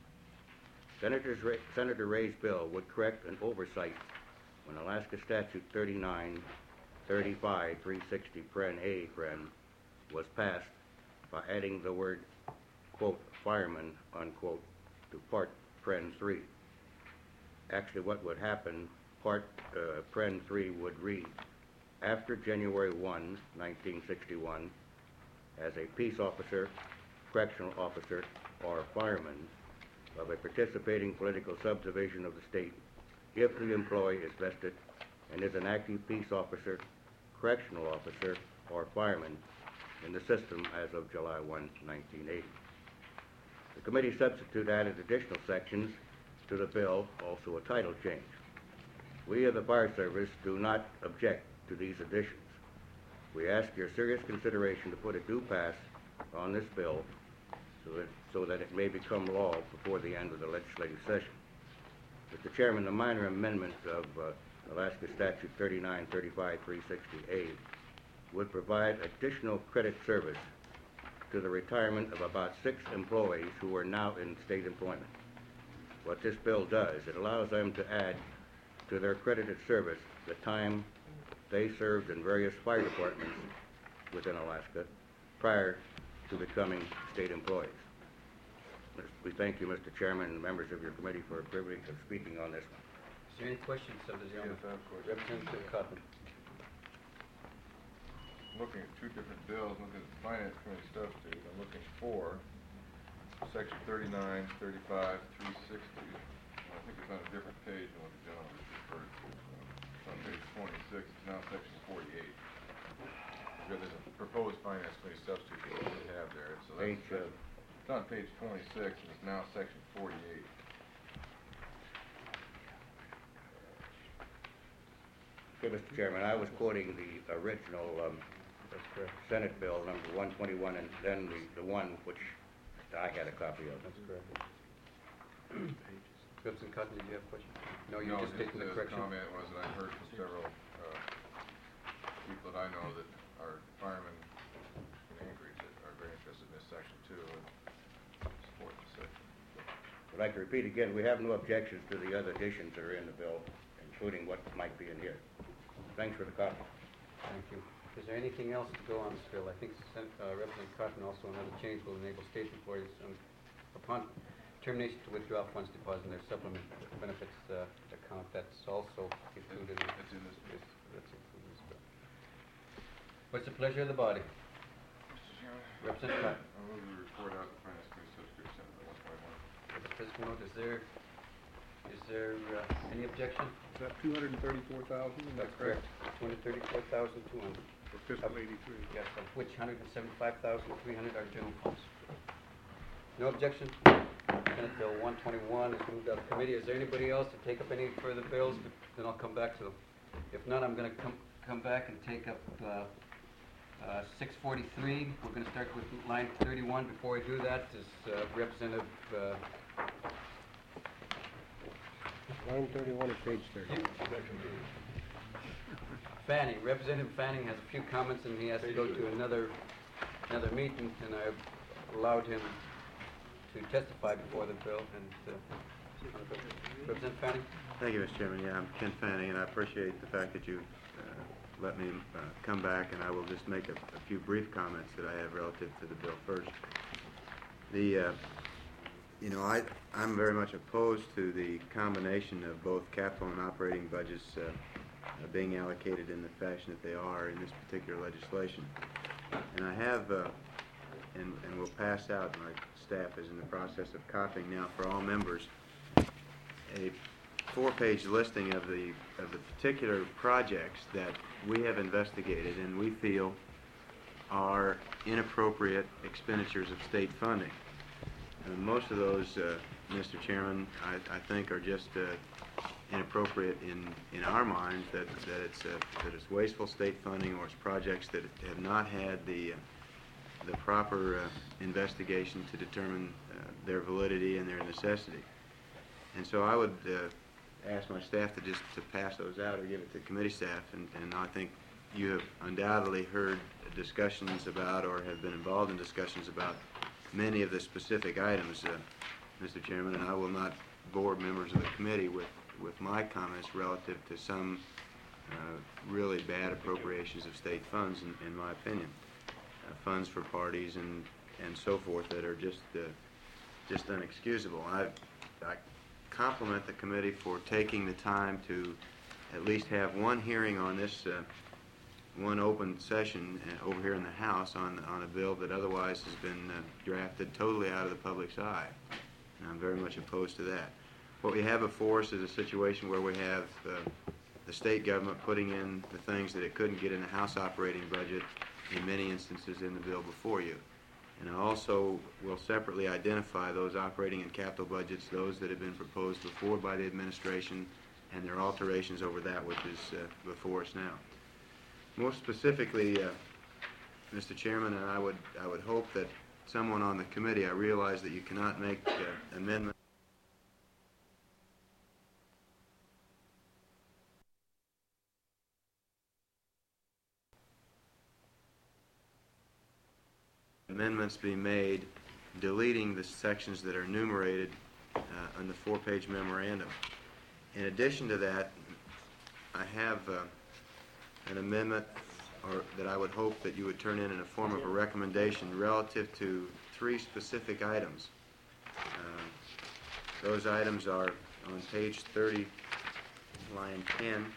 Senator's Ray, Senator Ray's bill would correct an oversight when Alaska Statute thirty-nine thirty-five three sixty paren A paren was passed by adding the word, quote, fireman, unquote, to Part paren three. Actually, what would happen, Part uh, paren three would read, after January first, nineteen sixty-one, as a peace officer, correctional officer, or fireman of a participating political subdivision of the state, if the employee is vested and is an active peace officer, correctional officer, or fireman in the system as of July first, nineteen eighty. The committee substitute added additional sections to the bill, also a title change. We of the Fire Service do not object to these additions. We ask your serious consideration to put a due pass on this bill so that, so that it may become law before the end of the legislative session. Mister Chairman, the minor amendments of uh, Alaska Statute thirty-nine thirty-five three sixty A would provide additional credit service to the retirement of about six employees who are now in state employment. What this bill does, it allows them to add to their credited service the time they served in various fire departments within Alaska prior to becoming state employees. We thank you, Mister Chairman, and members of your committee for the privilege of speaking on this one. Is there any questions of the gentleman? Yes, I have a question. Representative Cotton. Looking at two different bills, looking at the Finance Committee substitute, I'm looking for Section thirty-nine thirty-five three sixty. I think it's on a different page than what the gentleman just referred to. It's on page twenty-six, it's now Section forty-eight. There's a proposed Finance Committee substitute that we did have there, so that's, Page, uh, it's on page twenty-six, and it's now Section forty-eight. Okay, Mister Chairman, I was quoting the original, um, That's correct. Senate bill number one twenty-one, and then the, the one which I had a copy of. That's correct. Representative Cotton, did you have a question? No, you're No, just taking the the correction. comment was that I've heard from several, uh, people that I know that are firemen in Anchorage that are very interested in this section too, and support this section. I'd like to repeat again, we have no objections to the other additions that are in the bill, including what might be in here. Thanks for the copy. Thank you. Is there anything else to go on this bill? I think Sen- uh, Representative Cotton also another change will enable state employees um, upon termination to withdraw funds deposited in their supplement benefits uh, account. That's also included. in- It's in this bill. Yes, that's included in this bill. What's the pleasure of the body? Mister Chairman? Representative Cotton. I move we report out the finance committee subscript Senate Bill one twenty-one. With the fiscal note, is there, is there uh, any objection? Is that two hundred and thirty-four thousand? That's correct. Two hundred thirty-four thousand two hundred. For fiscal eighty-three. Yes, of which one hundred seventy-five thousand three hundred are general funds. No objection? Senate Bill one twenty-one is moved out of committee. Is there anybody else to take up any further bills? Then I'll come back to them. If not, I'm gonna come, come back and take up, uh, uh, six forty-three. We're gonna start with line thirty-one. Before I do that, is, uh, Representative, uh, Line thirty-one of page thirty. Fanning, Representative Fanning has a few comments and he has to go to another, another meeting, and I allowed him to testify before the bill, and, uh, Representative Fanning? Thank you, Mister Chairman. Yeah, I'm Ken Fanning, and I appreciate the fact that you uh, let me uh, come back, and I will just make a, a few brief comments that I have relative to the bill first. The, uh, you know, I, I'm very much opposed to the combination of both capital and operating budgets uh, uh, being allocated in the fashion that they are in this particular legislation. And I have, uh, and, and will pass out, my staff is in the process of copying now for all members, a four-page listing of the of the particular projects that we have investigated and we feel are inappropriate expenditures of state funding. And most of those, uh, Mister Chairman, I, I think are just uh, inappropriate in, in our minds, that, that it's uh, that it's wasteful state funding, or it's projects that have not had the uh, the proper uh, investigation to determine uh, their validity and their necessity. And so I would uh, ask my staff to just to pass those out or give it to committee staff, and, and I think you have undoubtedly heard discussions about or have been involved in discussions about many of the specific items, uh, Mister Chairman, and I will not bore members of the committee with, with my comments relative to some uh, really bad appropriations of state funds, in, in my opinion. Uh, funds for parties and, and so forth that are just uh, just unexcusable. I, I compliment the committee for taking the time to at least have one hearing on this, uh, one open session uh, over here in the House on on a bill that otherwise has been uh, drafted totally out of the public's eye. And I'm very much opposed to that. What we have before us is a situation where we have uh, the state government putting in the things that it couldn't get in the House operating budget in many instances in the bill before you. And I also will separately identify those operating and capital budgets, those that have been proposed before by the administration, and their alterations over that which is uh, before us now. More specifically, uh, Mister Chairman, and I would I would hope that someone on the committee, I realize that you cannot make uh, amendments amendments be made deleting the sections that are enumerated uh, on the four-page memorandum. In addition to that, I have uh, an amendment or that I would hope that you would turn in in a form of a recommendation relative to three specific items. Uh, those items are on page thirty, line ten,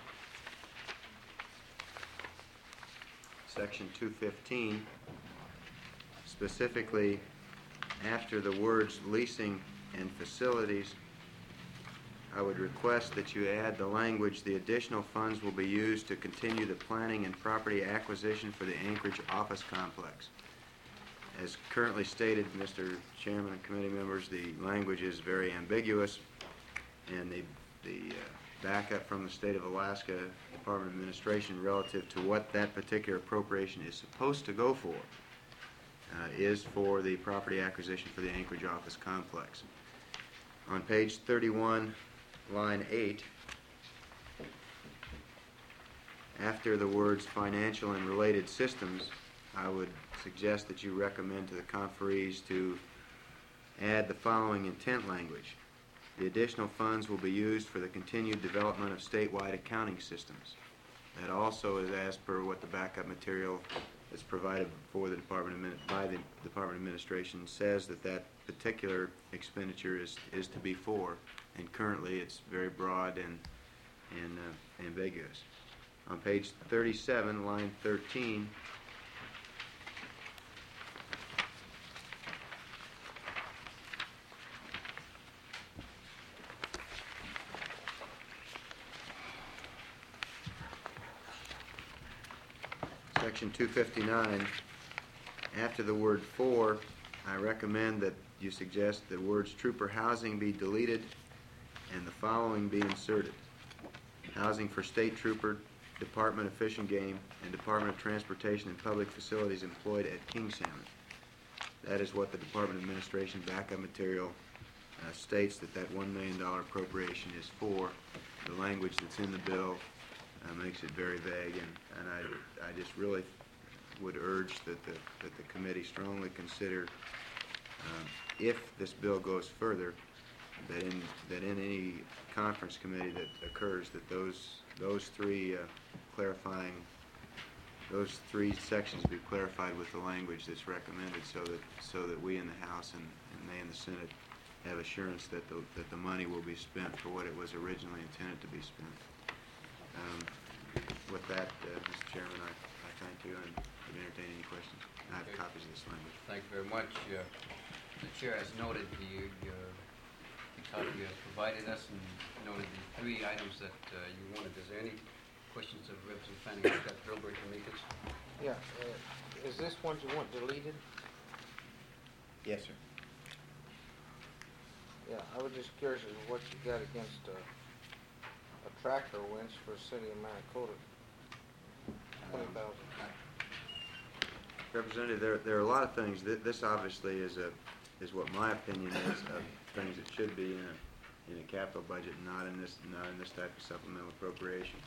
section two fifteen. Specifically, after the words leasing and facilities, I would request that you add the language, the additional funds will be used to continue the planning and property acquisition for the Anchorage office complex. As currently stated, Mister Chairman and committee members, the language is very ambiguous, and the, the uh, backup from the State of Alaska Department of Administration relative to what that particular appropriation is supposed to go for uh, is for the property acquisition for the Anchorage office complex. On page thirty-one, line eight, after the words financial and related systems, I would suggest that you recommend to the conferees to add the following intent language. The additional funds will be used for the continued development of statewide accounting systems. That also is as per what the backup material that's provided for the Department of, by the Department of Administration says that that particular expenditure is, is to be for, and currently it's very broad and, and uh, ambiguous. On page thirty-seven, line thirteen, Section two fifty-nine, after the word "for," I recommend that you suggest the words "trooper housing" be deleted and the following be inserted. Housing for state trooper, Department of Fish and Game, and Department of Transportation and Public Facilities employed at King Salmon. That is what the Department of Administration backup material uh, states that that one million dollars appropriation is for. The language that's in the bill Uh, makes it very vague, and, and I, I just really would urge that the, that the committee strongly consider, um, if this bill goes further, that in, that in any conference committee that occurs, that those, those three uh, clarifying, those three sections be clarified with the language that's recommended, so that, so that we in the House and, and they in the Senate have assurance that the, that the money will be spent for what it was originally intended to be spent. Um, with that, uh, Mister Chairman, I, I thank you and would entertain any questions. I have Okay. copies of this language. Thank you very much. Uh, The Chair has noted the, your, the copy you have provided us and noted the three items that uh, you wanted. Is there any questions of Representative Fanning, Representative Hurlburt, and Meekins? Yeah, uh, is this one you want deleted? Yes, sir. Yeah, I was just curious as to what you got against uh, a tractor winch for the city of Manakota. Twenty thousand. Representative, there, there are a lot of things. Th- This obviously is a, is what my opinion is of things that should be in a, in a capital budget, not in this, not in this type of supplemental appropriations.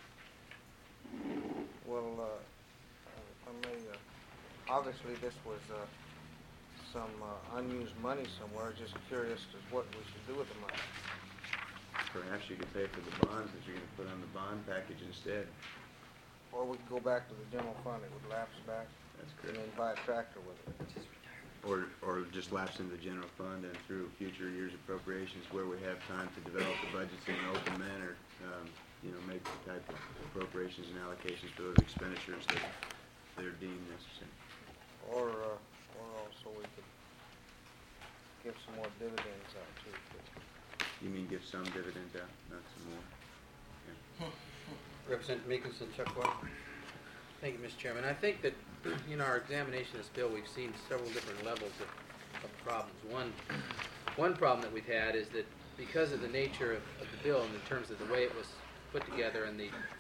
Well, uh, if I may, uh, obviously this was uh, some uh, unused money somewhere. Just curious as what we should do with the money. Perhaps you could pay for the bonds that you're going to put on the bond package instead. Or we could go back to the general fund. It would lapse back. That's And correct. then buy a tractor with it. Or, or just lapse into the general fund and through future years appropriations where we have time to develop the budgets in an open manner, um, you know, make the type of appropriations and allocations for those expenditures that, that are deemed necessary. Or, uh, or also we could give some more dividends out too. You mean give some dividends out, not some more? Yeah. Representative Meekins and Chuck White. Thank you, Mister Chairman. I think that in our examination of this bill, we've seen several different levels of, of problems. One, one problem that we've had is that because of the nature of, of the bill and in terms of the way it was put together and the,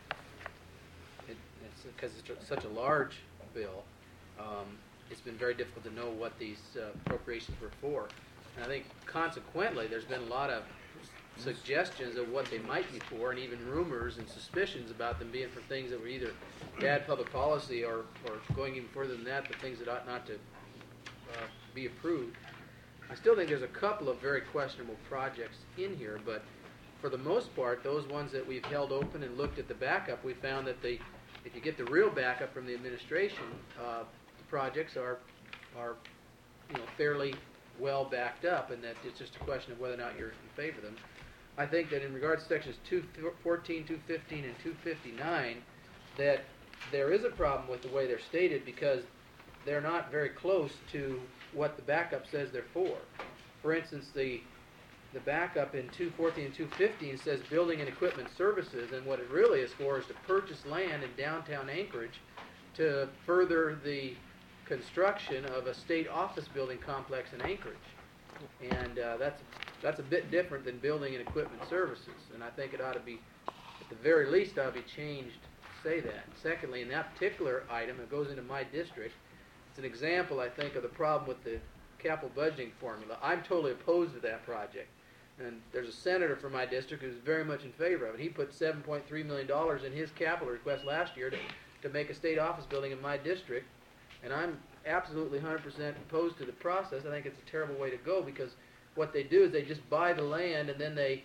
it, it's because it's such a large bill, um, it's been very difficult to know what these uh, appropriations were for. And I think consequently, there's been a lot of suggestions of what they might be for, and even rumors and suspicions about them being for things that were either bad public policy or, or going even further than that, but things that ought not to uh, be approved. I still think there's a couple of very questionable projects in here, but for the most part, those ones that we've held open and looked at the backup, we found that the, if you get the real backup from the administration, uh, the projects are, are you know, fairly well backed up, and that it's just a question of whether or not you're in favor of them. I think that in regards to sections two fourteen, two fifteen, and two fifty-nine, that there is a problem with the way they're stated because they're not very close to what the backup says they're for. For instance, the the backup in two fourteen and two fifteen says building and equipment services, and what it really is for is to purchase land in downtown Anchorage to further the construction of a state office building complex in Anchorage. And uh, that's that's a bit different than building and equipment services. And I think it ought to be, at the very least, ought to be changed to say that. Secondly, in that particular item, it goes into my district. It's an example, I think, of the problem with the capital budgeting formula. I'm totally opposed to that project. And there's a senator from my district who's very much in favor of it. He put seven point three million dollars in his capital request last year to, to make a state office building in my district. And I'm absolutely one hundred percent opposed to the process. I think it's a terrible way to go, because what they do is they just buy the land and then they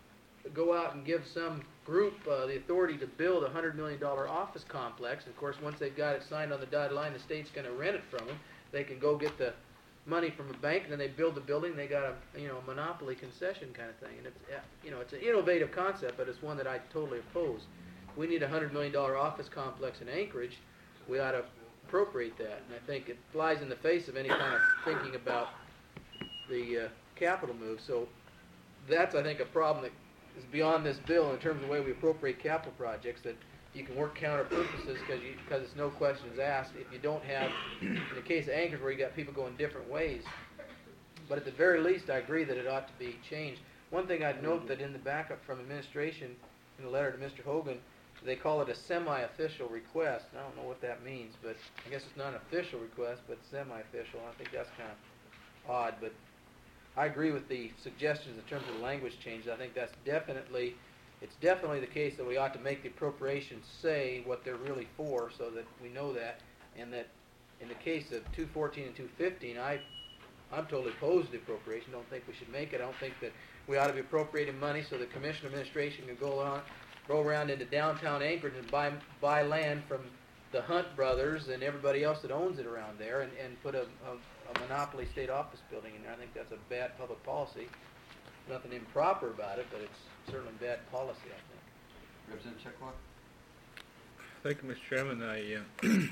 go out and give some group uh, the authority to build a one hundred million dollars office complex. And of course, once they've got it signed on the dotted line, the state's going to rent it from them. They can go get the money from a bank, and then they build the building. They got a you know a monopoly concession kind of thing, and it's uh, you know it's an innovative concept, but it's one that I totally oppose. If we need a one hundred million dollars office complex in Anchorage, we ought to appropriate that, and I think it flies in the face of any kind of thinking about the uh, capital move. So that's, I think, a problem that is beyond this bill in terms of the way we appropriate capital projects, that you can work counter purposes because you because it's no questions asked if you don't have, in the case of Anchorage, where you got people going different ways. But at the very least, I agree that it ought to be changed. One thing I'd note that in the backup from administration, in a letter to Mister Hogan, they call it a semi-official request. I don't know what that means, but I guess it's not an official request, but semi-official. I think that's kind of odd, but I agree with the suggestions in terms of the language changes. I think that's definitely, it's definitely the case that we ought to make the appropriations say what they're really for, so that we know that, and that in the case of two fourteen and two fifteen, I, I'm totally opposed to the appropriation. Don't think we should make it. I don't think that we ought to be appropriating money so the commission administration can go on, go around into downtown Anchorage and buy buy land from the Hunt brothers and everybody else that owns it around there, and, and put a, a, a monopoly state office building in there. I think that's a bad public policy. Nothing improper about it, but it's certainly bad policy, I think. Representative Chekwa? Thank you, Mister Chairman. I uh,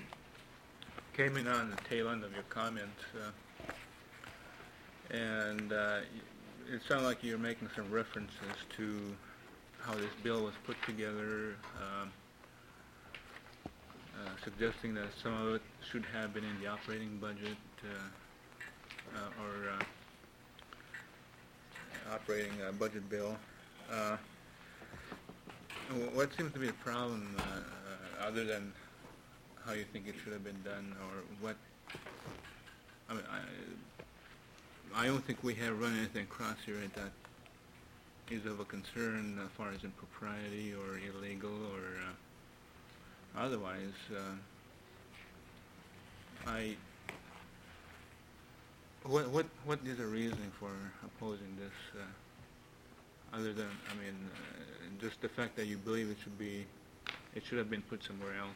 came in on the tail end of your comments, uh, and uh, it sounded like you were making some references to how this bill was put together, um, uh, suggesting that some of it should have been in the operating budget uh, uh, or uh, operating uh, budget bill. Uh, what seems to be the problem, uh, uh, other than how you think it should have been done, or what? I mean, I, I don't think we have run anything across here that is of a concern as far as impropriety or illegal or uh, otherwise. Uh, I what what what is the reasoning for opposing this? Uh, other than, I mean, uh, just the fact that you believe it should be, it should have been put somewhere else.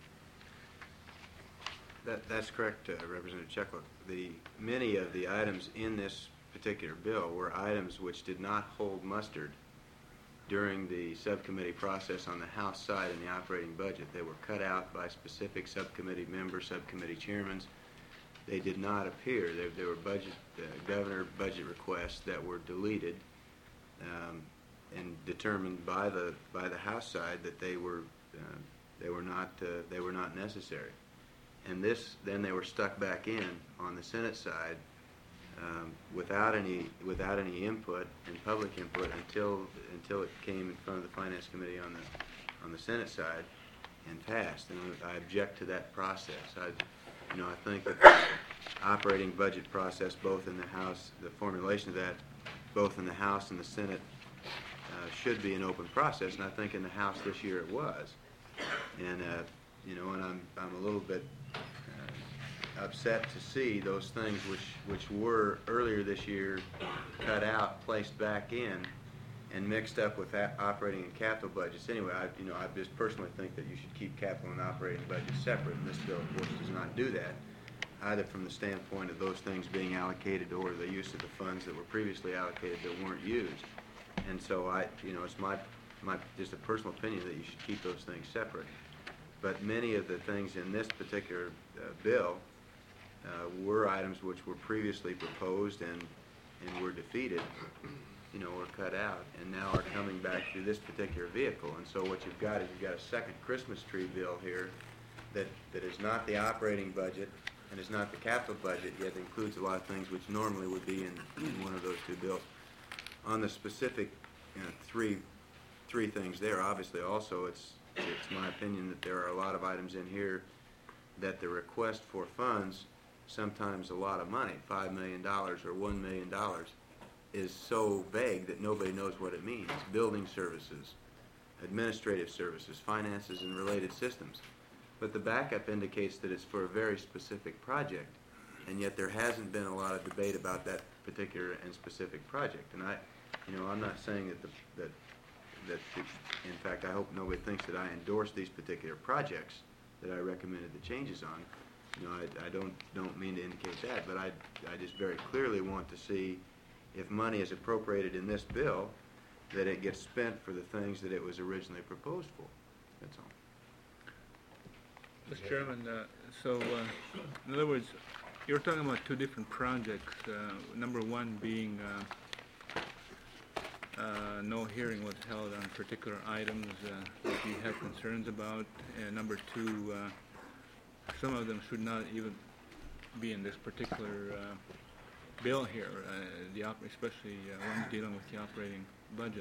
That, that's correct, uh, Representative Chekwa. The many of the items in this particular bill were items which did not hold mustard during the subcommittee process on the House side in the operating budget. They were cut out by specific subcommittee members, subcommittee chairmen. They did not appear. There, there were budget, uh, governor budget requests that were deleted um, and determined by the by the House side that they were uh, they were not uh, they were not necessary. And this, then they were stuck back in on the Senate side um, without any without any input and public input until until it came in front of the Finance Committee on the on the Senate side and passed. And I, I object to that process. I, you know, I think that the operating budget process, both in the House, the formulation of that, both in the House and the Senate, uh, should be an open process. And I think in the House this year it was. And uh, you know, and I'm I'm a little bit uh, upset to see those things which which were earlier this year cut out, placed back in, and mixed up with that operating and capital budgets. Anyway, I you know I just personally think that you should keep capital and operating budgets separate, and this bill, of course, does not do that, either from the standpoint of those things being allocated or the use of the funds that were previously allocated that weren't used. And so I you know it's my my just a personal opinion that you should keep those things separate. But many of the things in this particular uh, bill uh, were items which were previously proposed and and were defeated, you know, or cut out, and now are coming back through this particular vehicle. And so what you've got is you've got a second Christmas tree bill here that, that is not the operating budget and is not the capital budget, yet includes a lot of things which normally would be in, in one of those two bills. On the specific, you know, three three things there, obviously also it's it's my opinion that there are a lot of items in here that the request for funds, sometimes a lot of money, five million dollars or one million dollars, is so vague that nobody knows what it means. Building services, administrative services, finances and related systems. But the backup indicates that it's for a very specific project, and yet there hasn't been a lot of debate about that particular and specific project. And I, you know, I'm not saying that the, that, that the, in fact, I hope nobody thinks that I endorse these particular projects that I recommended the changes on. You know, I, I don't don't mean to indicate that, but I, I just very clearly want to see if money is appropriated in this bill, that it gets spent for the things that it was originally proposed for. That's all. Mister Chairman, uh, so uh, in other words, you're talking about two different projects. Uh, number one being uh, uh, no hearing was held on particular items uh, that you have concerns about, and number two, uh, some of them should not even be in this particular uh, bill here, uh, the op especially uh, ones dealing with the operating budget.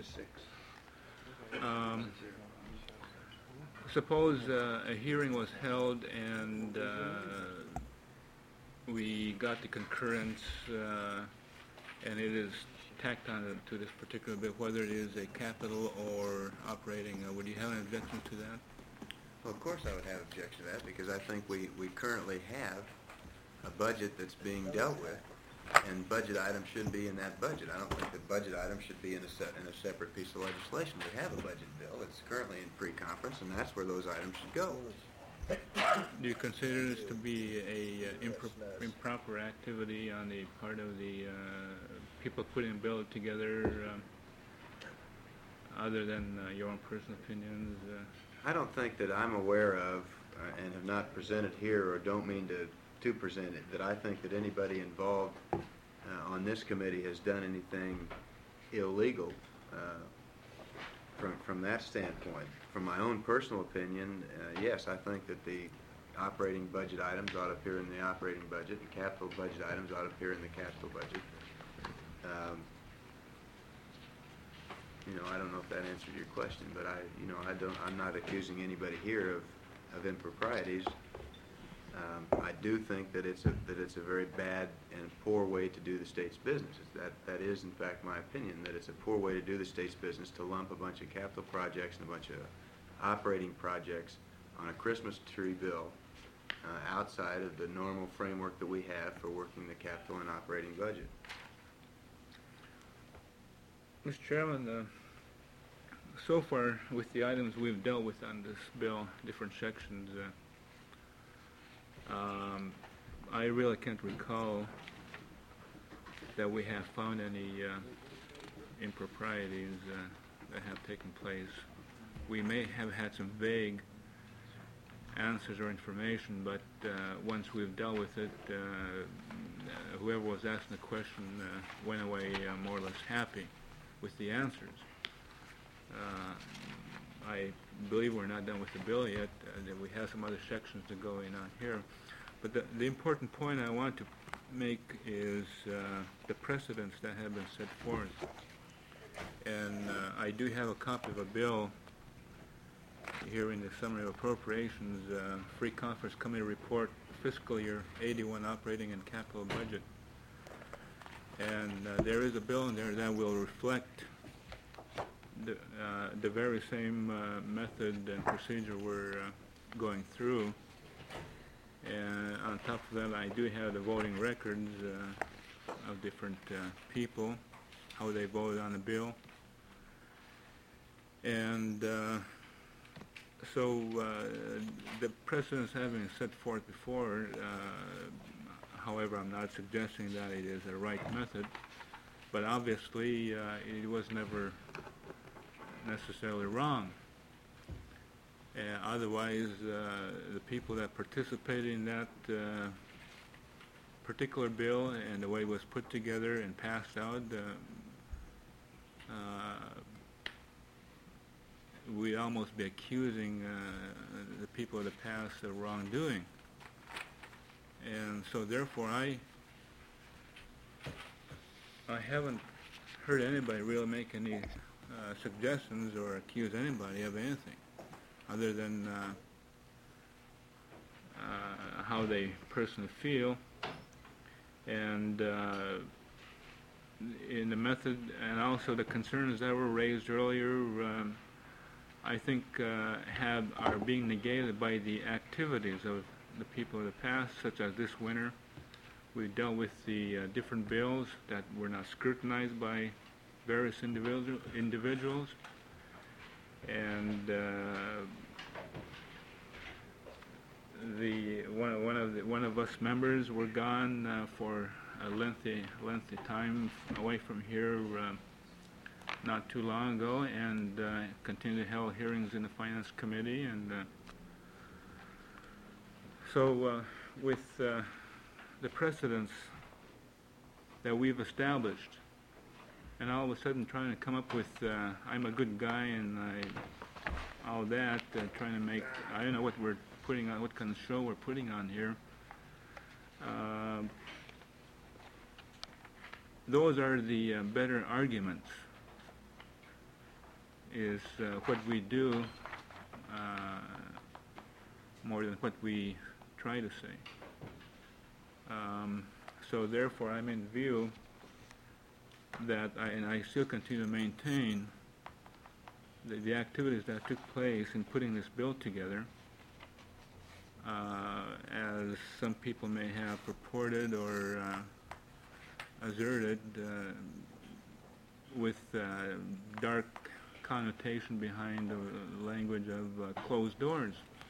Um, suppose uh, a hearing was held and uh, we got the concurrence uh, and it is tacked on to this particular bill, whether it is a capital or operating. Uh, would you have an objection to that? Well, of course I would have objection to that, because I think we, we currently have a budget that's being dealt with, and budget items shouldn't be in that budget. I don't think that budget items should be in a, se in a separate piece of legislation. We have a budget bill. It's currently in pre-conference, and that's where those items should go. Do you consider this to be a uh, impro improper activity on the part of the uh, people putting a bill together, um, other than uh, your own personal opinions? Uh? I don't think that I'm aware of, uh, and have not presented here, or don't mean to to present it, that I think that anybody involved uh, on this committee has done anything illegal uh, from from that standpoint. From my own personal opinion, uh, yes, I think that the operating budget items ought to appear in the operating budget, and capital budget items ought to appear in the capital budget. Um, you know, I don't know if that answered your question, but I, you know, I don't. I'm not accusing anybody here of of improprieties. Um, I do think that it's a that it's a very bad and poor way to do the state's business. That that is, in fact, my opinion, that it's a poor way to do the state's business, to lump a bunch of capital projects and a bunch of operating projects on a Christmas tree bill uh, outside of the normal framework that we have for working the capital and operating budget. Mister Chairman, uh, so far with the items we've dealt with on this bill, different sections, uh, Um, I really can't recall that we have found any uh, improprieties uh, that have taken place. We may have had some vague answers or information, but uh, once we've dealt with it, uh, whoever was asking the question uh, went away uh, more or less happy with the answers. Uh, I believe we're not done with the bill yet, uh, that we have some other sections to go in on here. But the, the important point I want to make is uh, the precedents that have been set forth. And uh, I do have a copy of a bill here in the Summary of Appropriations, uh, Free Conference Committee Report, Fiscal Year eighty-one Operating and Capital Budget. And uh, there is a bill in there that will reflect the, uh, the very same uh, method and procedure we're uh, going through. And on top of that, I do have the voting records uh, of different uh, people, how they voted on the bill. And uh, so uh, the precedents have been set forth before. Uh, however, I'm not suggesting that it is a right method, but obviously uh, it was never necessarily wrong. Uh, otherwise, uh, the people that participated in that uh, particular bill and the way it was put together and passed out, uh, uh, we'd almost be accusing uh, the people of the past of wrongdoing. And so therefore I, I haven't heard anybody really make any uh, suggestions or accuse anybody of anything other than uh, uh, how they personally feel. And uh, in the method, and also the concerns that were raised earlier, um, I think uh, have are being negated by the activities of the people of the past, such as this winter. We dealt with the uh, different bills that were not scrutinized by various individual, individuals, and uh, the one, one of the, one of us members were gone uh, for a lengthy lengthy time away from here uh, not too long ago, and uh, continued to hold hearings in the Finance Committee. And uh, so uh, with uh, the precedents that we've established, and all of a sudden trying to come up with uh, I'm a good guy and I, all that, uh, trying to make, I don't know what we're putting on, what kind of show we're putting on here. Uh, those are the uh, better arguments, is uh, what we do uh, more than what we try to say. Um, so therefore I'm in view that, I, and I still continue to maintain the, the activities that took place in putting this bill together, uh, as some people may have purported or uh, asserted, uh, with uh, dark connotation behind the language of uh, closed doors.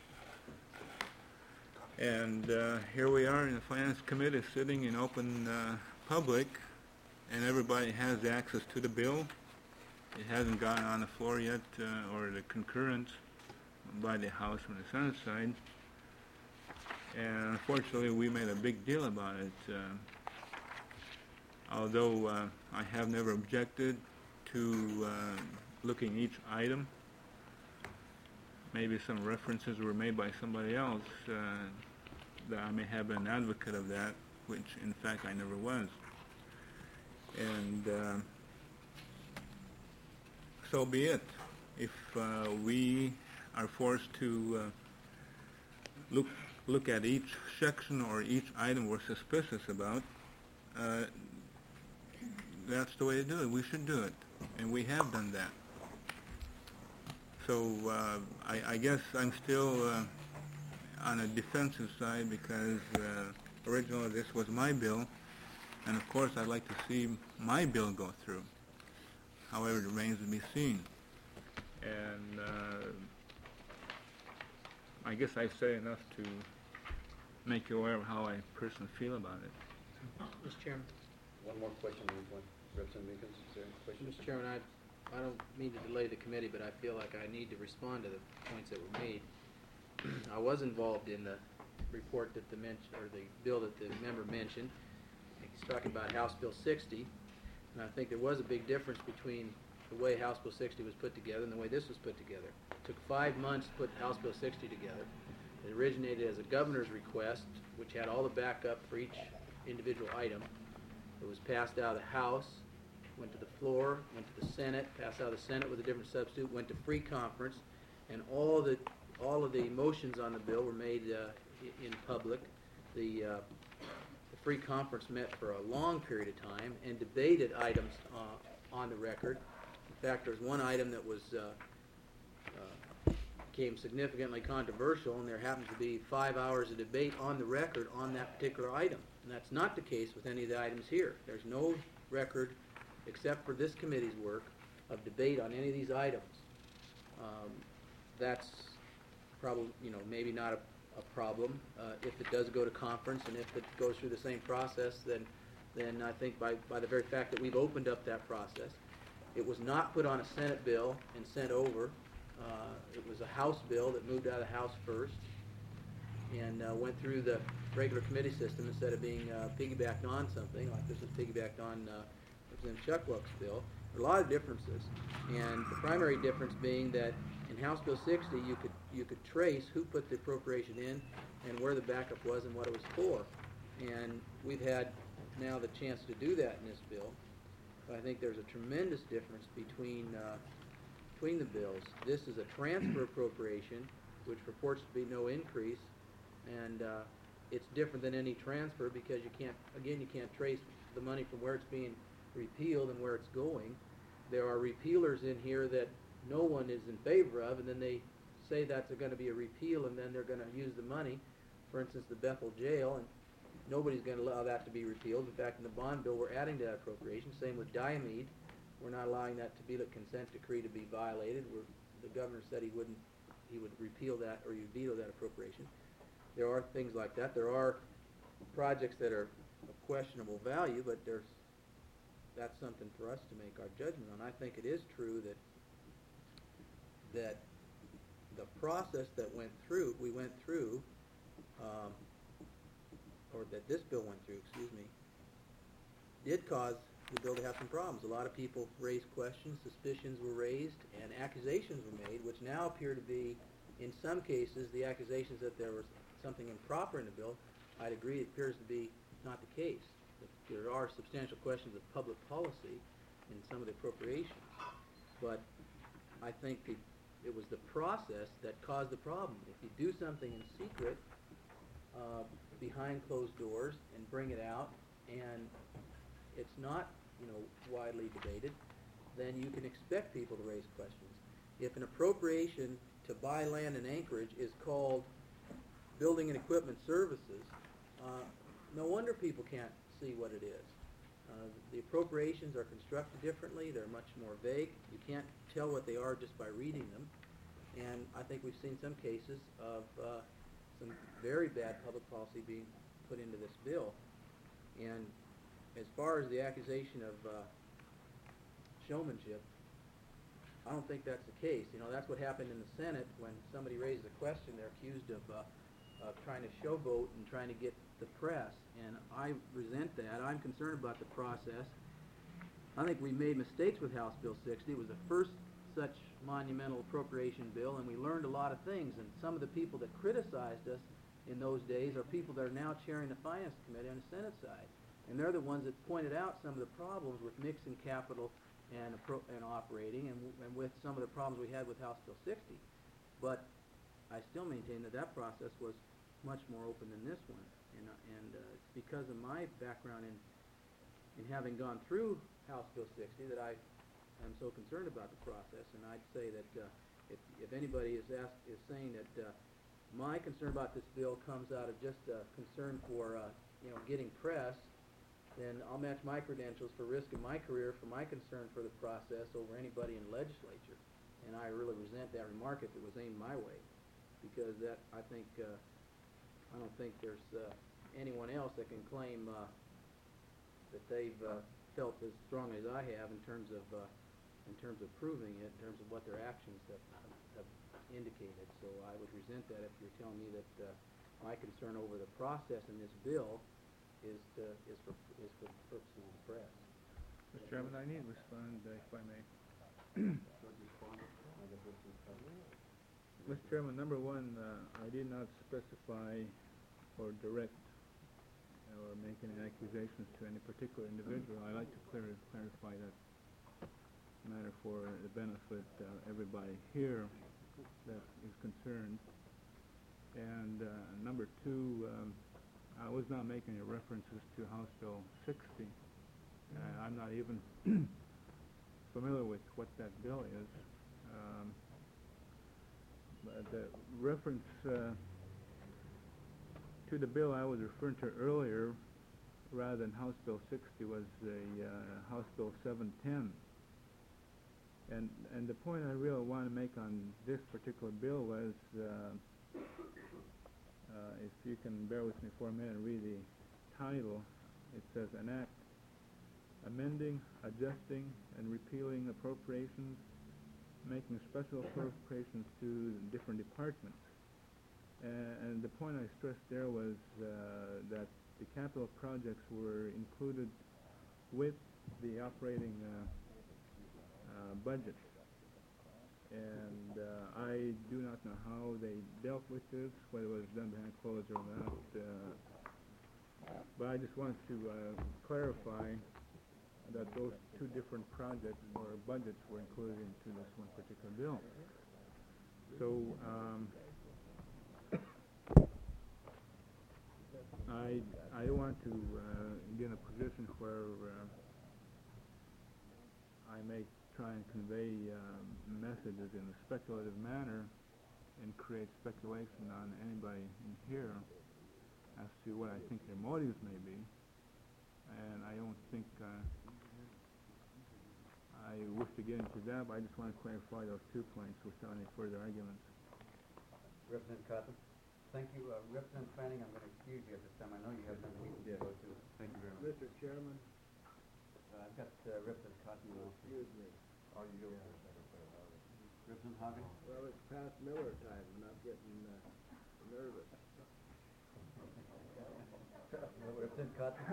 And uh, here we are in the Finance Committee sitting in open uh, public, and everybody has access to the bill. It hasn't gone on the floor yet, uh, or the concurrence by the House or the Senate side. And unfortunately, we made a big deal about it. Uh, although uh, I have never objected to uh, looking each item. Maybe some references were made by somebody else uh, that I may have been an advocate of that, which in fact I never was. And uh, so be it. If uh, we are forced to uh, look look at each section or each item we're suspicious about, uh, that's the way to do it. We should do it, and we have done that. So uh, I, I guess I'm still uh, on a defensive side, because uh, originally this was my bill, and of course I'd like to see my bill go through. However, it remains to be seen. And uh, I guess I say enough to make you aware of how I personally feel about it. Mister Chairman. One more question, one. Representative Meekins, is there any question? Mister Chairman, I, I don't mean to delay the committee, but I feel like I need to respond to the points that were made. I was involved in the report that the mention, or the bill that the member mentioned. He's talking about House Bill sixty, and I think there was a big difference between the way House Bill sixty was put together and the way this was put together. It took five months to put House Bill sixty together. It originated as a governor's request, which had all the backup for each individual item. It was passed out of the House, went to the floor, went to the Senate, passed out of the Senate with a different substitute, went to free conference, and all the all of the motions on the bill were made uh, in public. The, uh, the free conference met for a long period of time and debated items uh, on the record. In fact, there was one item that was uh, uh, became significantly controversial, and there happens to be five hours of debate on the record on that particular item. And that's not the case with any of the items here. There's no record, except for this committee's work, of debate on any of these items. Um, that's probably, you know, maybe not a, a problem. Uh, if it does go to conference, and if it goes through the same process, then then I think by, by the very fact that we've opened up that process. It was not put on a Senate bill and sent over. Uh, it was a House bill that moved out of the House first and uh, went through the regular committee system instead of being uh, piggybacked on something like this was piggybacked on uh, Representative Chuckluck's bill. There are a lot of differences, and the primary difference being that in House Bill sixty you could you could trace who put the appropriation in and where the backup was and what it was for. And we've had now the chance to do that in this bill. But I think there's a tremendous difference between uh, between the bills. This is a transfer appropriation, which purports to be no increase, and uh, it's different than any transfer because you can't, again, you can't trace the money from where it's being repealed and where it's going. There are repealers in here that no one is in favor of, and then they say that's going to be a repeal, and then they're going to use the money. For instance, the Bethel Jail, and nobody's going to allow that to be repealed. In fact, in the bond bill, we're adding to that appropriation. Same with Diomede. We're not allowing that Tobelic consent decree to be violated. We're, the governor said he wouldn't, he would repeal that or he'd veto that appropriation. There are things like that. There are projects that are of questionable value, but there's that's something for us to make our judgment on. I think it is true that that the process that went through, we went through, um, or that this bill went through, excuse me, did cause the bill to have some problems. A lot of people raised questions, suspicions were raised, and accusations were made, which now appear to be, in some cases, the accusations that there was something improper in the bill. I'd agree it appears to be not the case. There are substantial questions of public policy in some of the appropriations, but I think it, it was the process that caused the problem. If you do something in secret, uh, behind closed doors, and bring it out, and it's not, you know, widely debated, then you can expect people to raise questions. If an appropriation to buy land in Anchorage is called Building and Equipment Services, uh, no wonder people can't see what it is. Uh, the appropriations are constructed differently. They're much more vague. You can't tell what they are just by reading them. And I think we've seen some cases of uh, some very bad public policy being put into this bill. And as far as the accusation of uh, showmanship, I don't think that's the case. You know, that's what happened in the Senate when somebody raises a question. They're accused of, uh, of trying to showboat and trying to get the press, and I resent that. I'm concerned about the process. I think we made mistakes with House Bill sixty. It was the first such monumental appropriation bill, and we learned a lot of things. And some of the people that criticized us in those days are people that are now chairing the Finance Committee on the Senate side. And they're the ones that pointed out some of the problems with mixing capital and, appro and operating, and, and with some of the problems we had with House Bill sixty. But I still maintain that that process was much more open than this one. And, uh, and uh, it's because of my background in, in having gone through House Bill sixty that I am so concerned about the process. And I'd say that uh, if, if anybody is, asked, is saying that uh, my concern about this bill comes out of just a concern for uh, you know, getting press, then I'll match my credentials for risking my career for my concern for the process over anybody in the legislature. And I really resent that remark if it was aimed my way, because that, I think, uh, I don't think there's uh, anyone else that can claim uh, that they've uh, felt as strongly as I have in terms of uh, in terms of proving it, in terms of what their actions have, have indicated. So I would resent that if you're telling me that uh, my concern over the process in this bill is to, is for is for purposes of the press. Mister Chairman, I need to respond, uh, if I may. Mister Chairman, number one, uh, I did not specify or direct or make any accusations to any particular individual. I like to clear, clarify that matter for the benefit of uh, everybody here that is concerned. And uh, number two, um, I was not making any references to House Bill sixty. Uh, I'm not even familiar with what that bill is. Um, but the reference uh, to the bill I was referring to earlier, rather than House Bill sixty, was the uh, House Bill seven ten. And and the point I really want to make on this particular bill was, uh, uh, if you can bear with me for a minute and read the title, it says an act amending, adjusting, and repealing appropriations, making special appropriations to different departments. Uh, and the point I stressed there was uh, that the capital projects were included with the operating uh, uh, budget. And uh, I do not know how they dealt with this, whether it was done behind closed or not. Uh, But I just wanted to uh, clarify that those two different projects or budgets were included into this one particular bill. So um, I I don't want to uh, get in a position where uh, I may try and convey um, messages in a speculative manner and create speculation on anybody in here as to what I think their motives may be. And I don't think uh, I wish to get into that, but I just want to clarify those two points without any further arguments. Representative Cotton? Thank you. Uh, Representative Fanning, I'm going to excuse you at this time. I know you have another meeting to go to. Thank you very much. Mister Chairman, Uh, I've got uh, Representative Cotton now. excuse me. Oh, you go for a second, Senator Howard. Representative Hagen? Well, it's past Miller time, and I'm getting uh, nervous. Representative Cotton?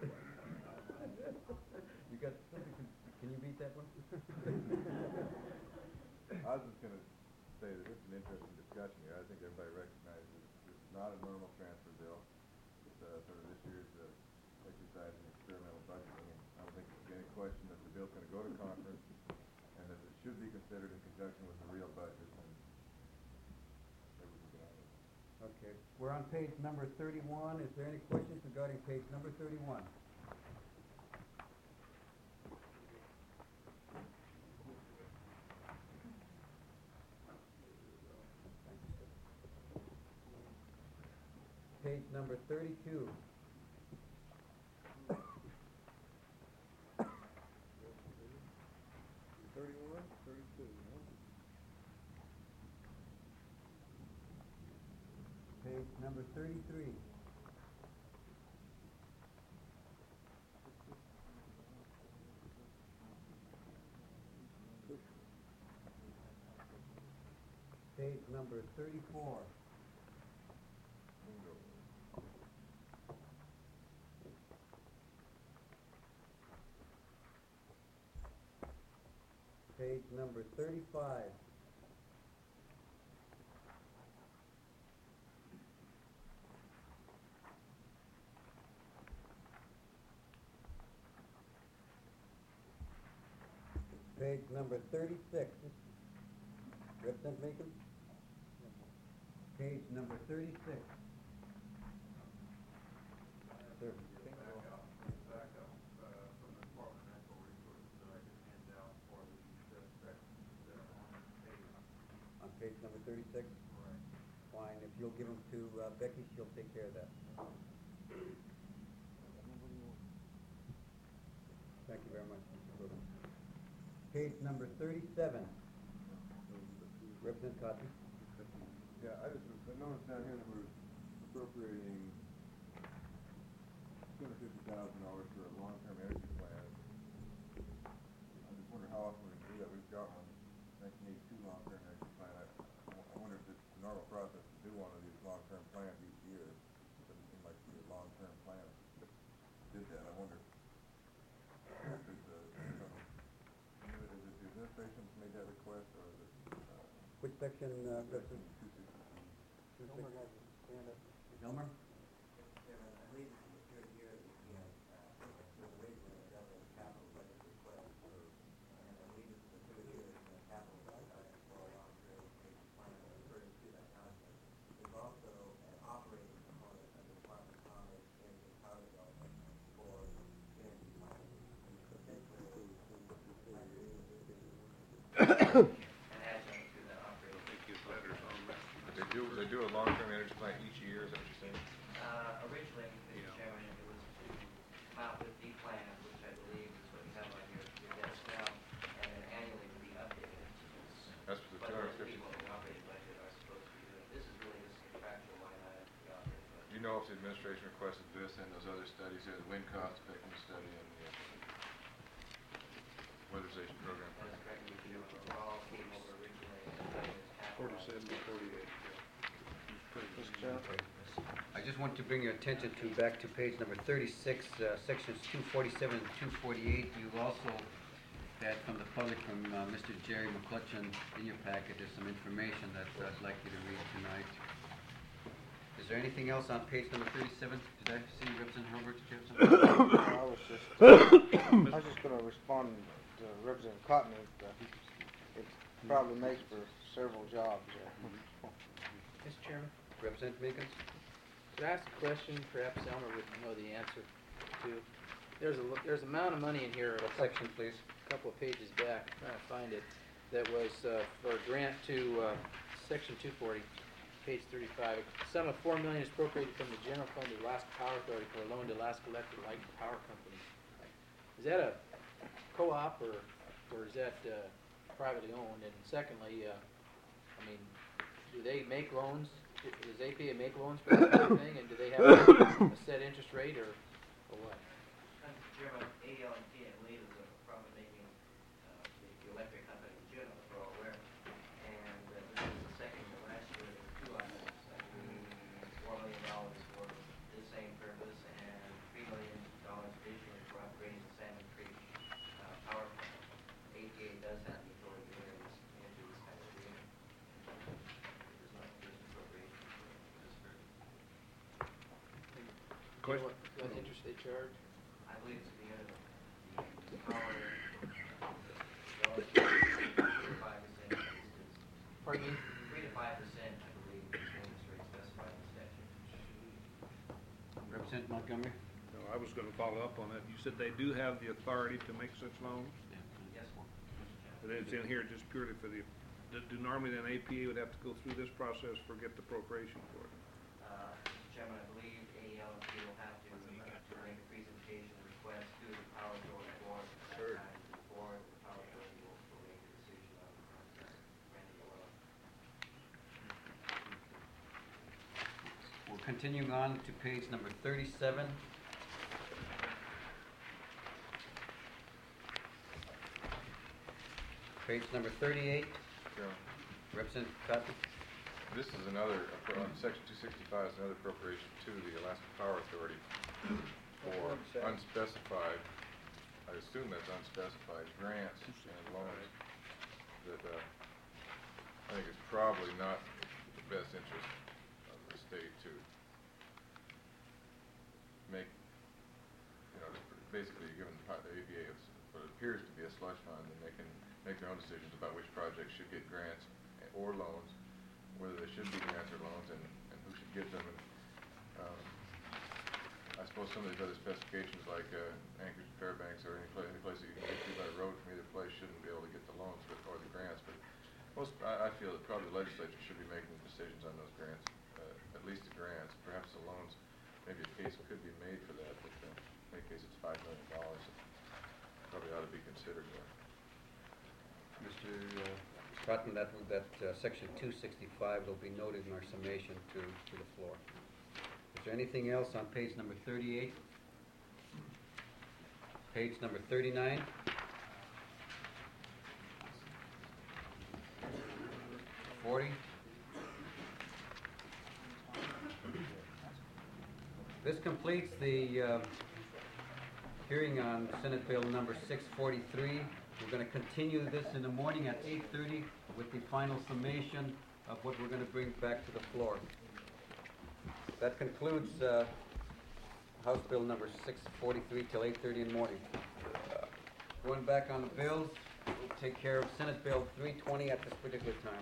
You got something, can, can you beat that one? I was just gonna say that it's an interesting discussion here. I think everybody recognizes this is not a normal transfer bill. It's uh, sort of this year's uh, exercise in experimental budgeting, and I don't think there's any question that the bill's gonna go to conference and that it should be considered in conjunction with the real budget, and maybe we can get on with it. Okay, we're on page number thirty-one. Is there any questions regarding page number thirty-one? Page number thirty-two. Thirty-one, thirty-two, no? Page number thirty-three. Page number thirty-four. Page number thirty-five. Page number thirty-six. Representative Macon? Page number thirty-six. Sir. Back up, uh, from the Department of Natural Resources that I could hand out for the, the sections that are on the page. On page number thirty-six? Right. Fine, if you'll give them to uh, Becky, she'll take care of that. Thank you very much, Mister Brogan. Page number thirty-seven. Representative Cotton? Yeah, I just, I noticed down here that we're appropriating two hundred fifty thousand dollars for a long-term energy plan. I just wonder how often we can do that. We've got one, nineteen eighty-two long-term energy plan. I, I wonder if it's the normal process to do one of these long-term plans each year. It doesn't seem like the long-term plan did that. I wonder if there's a, some, is it the administration that's made that request, or is it, uh, Which section, uh, section Representative? two sixty-two? Elmer has his hand up. Elmer? Chairman, I believe this is the third year that we have, uh, originally dealt with capital budget request for, and I believe this is the third year that the capital budget for a long-term education plan that refers to that concept. There's also an operating component of the Department of Commerce Energy and Power Development for energy planning. Essentially, I believe this is an adjunct to that operating. They do, they do a long-term energy plan each year, is that what you're saying? Uh, originally, Mister Chairman, it was to come out with the plan, which I believe is what you have on your, your desk now, and then annually to be updated. That's for the But two hundred most fifty. people in the operating budget are supposed to be doing, this is really just a contractual line item for the operating budget. Do you know if the administration requested this and those other studies here, the wind cost effectiveness study and the uh, weatherization program? That is correct, we do, all came over originally as capital. Forty-seven to forty-eight, I just want to bring your attention to, back to page number thirty-six, uh, sections two forty-seven and two forty-eight. You've also had from the public, from uh, Mister Jerry McClutchan in your packet, there's some information that I'd like you to read tonight. This Is there anything else on page number thirty-seven? Did I see Representative Hurlbert, did you have something? I was just, uh, I was just gonna respond to Representative Cotton, it, uh, it probably makes for several jobs, uh. Mister Chairman, Representative Meekins? could I ask a question perhaps Elmer would know the answer to? There's a, lo- there's a amount of money in here, What a couple, section, please? couple of pages back, I'm trying to find it, that was, uh, for a grant to, uh, section two forty, page thirty-five. A sum of four million is appropriated from the general fund to Alaska Power Authority for a loan to Alaska Electric Light Power Company. Is that a co-op or, or is that, uh, privately owned? And secondly, uh, I mean, do they make loans? Does A P A make loans for that kind of thing? And do they have a, a set interest rate or, or what? Mister Chairman, A L and T, I believe, is a profit-making, uh, the the electric company in general, for all aware. And uh, this is the second to last year, there were two items, I believe, four million dollars for the same purpose and three million dollars additionally for upgrading the Salmon Creek, uh, power plant. A P A does have the authority to enter this, into this kind of agreement. There's not just appropriation for this purpose. Do you know what, what interest they charge? I believe it's the, uh, the power, well, three to five percent is, is. Pardon me? Three to five percent, I believe, is the interest rate specified in the statute. Representative Montgomery? No, I was gonna follow up on that. You said they do have the authority to make such loans? Yes, sir. But it's in here just purely for the, do do normally then A P A would have to go through this process for get the appropriation for it? Uh, Mister Chairman, I believe A L and T will have to, uh, to make a presentation request to the Power Authority Board at that time before the Power Authority will, will make a decision on, on uh, granting the loan. We're continuing on to page number thirty-seven. Page number thirty-eight. Joe, Representative Cotton? this is another, appro- on section two sixty-five is another appropriation to the Alaska Power Authority for unspecified, I assume that's unspecified grants and loans that, uh, I think it's probably not the best interest of the state to make, you know, basically given the po- the A B A is what appears to be a slush fund, and they can make their own decisions about which projects should get grants or loans, whether they should be grants or loans, and, and who should get them. And, um, I suppose some of these other specifications, like uh, Anchorage and Fairbanks, or any place, any place that you can get to by road from either place, shouldn't be able to get the loans but, or the grants. But most, I, I feel that probably the legislature should be making the decisions on those grants, uh, at least the grants. Perhaps the loans, maybe a case could be made for that, but uh, in any case, it's five million dollars. Probably ought to be considered there. Mister uh, Cotton, that, that uh, section two sixty-five will be noted in our summation to, to the floor. Is there anything else on page number thirty-eight? Page number thirty-nine? forty? This completes the uh, hearing on Senate Bill number six forty-three. We're going to continue this in the morning at eight thirty with the final summation of what we're going to bring back to the floor. That concludes uh, House Bill number six forty-three till eight thirty in the morning. Uh, Going back on the bills, we'll take care of Senate Bill three twenty at this particular time.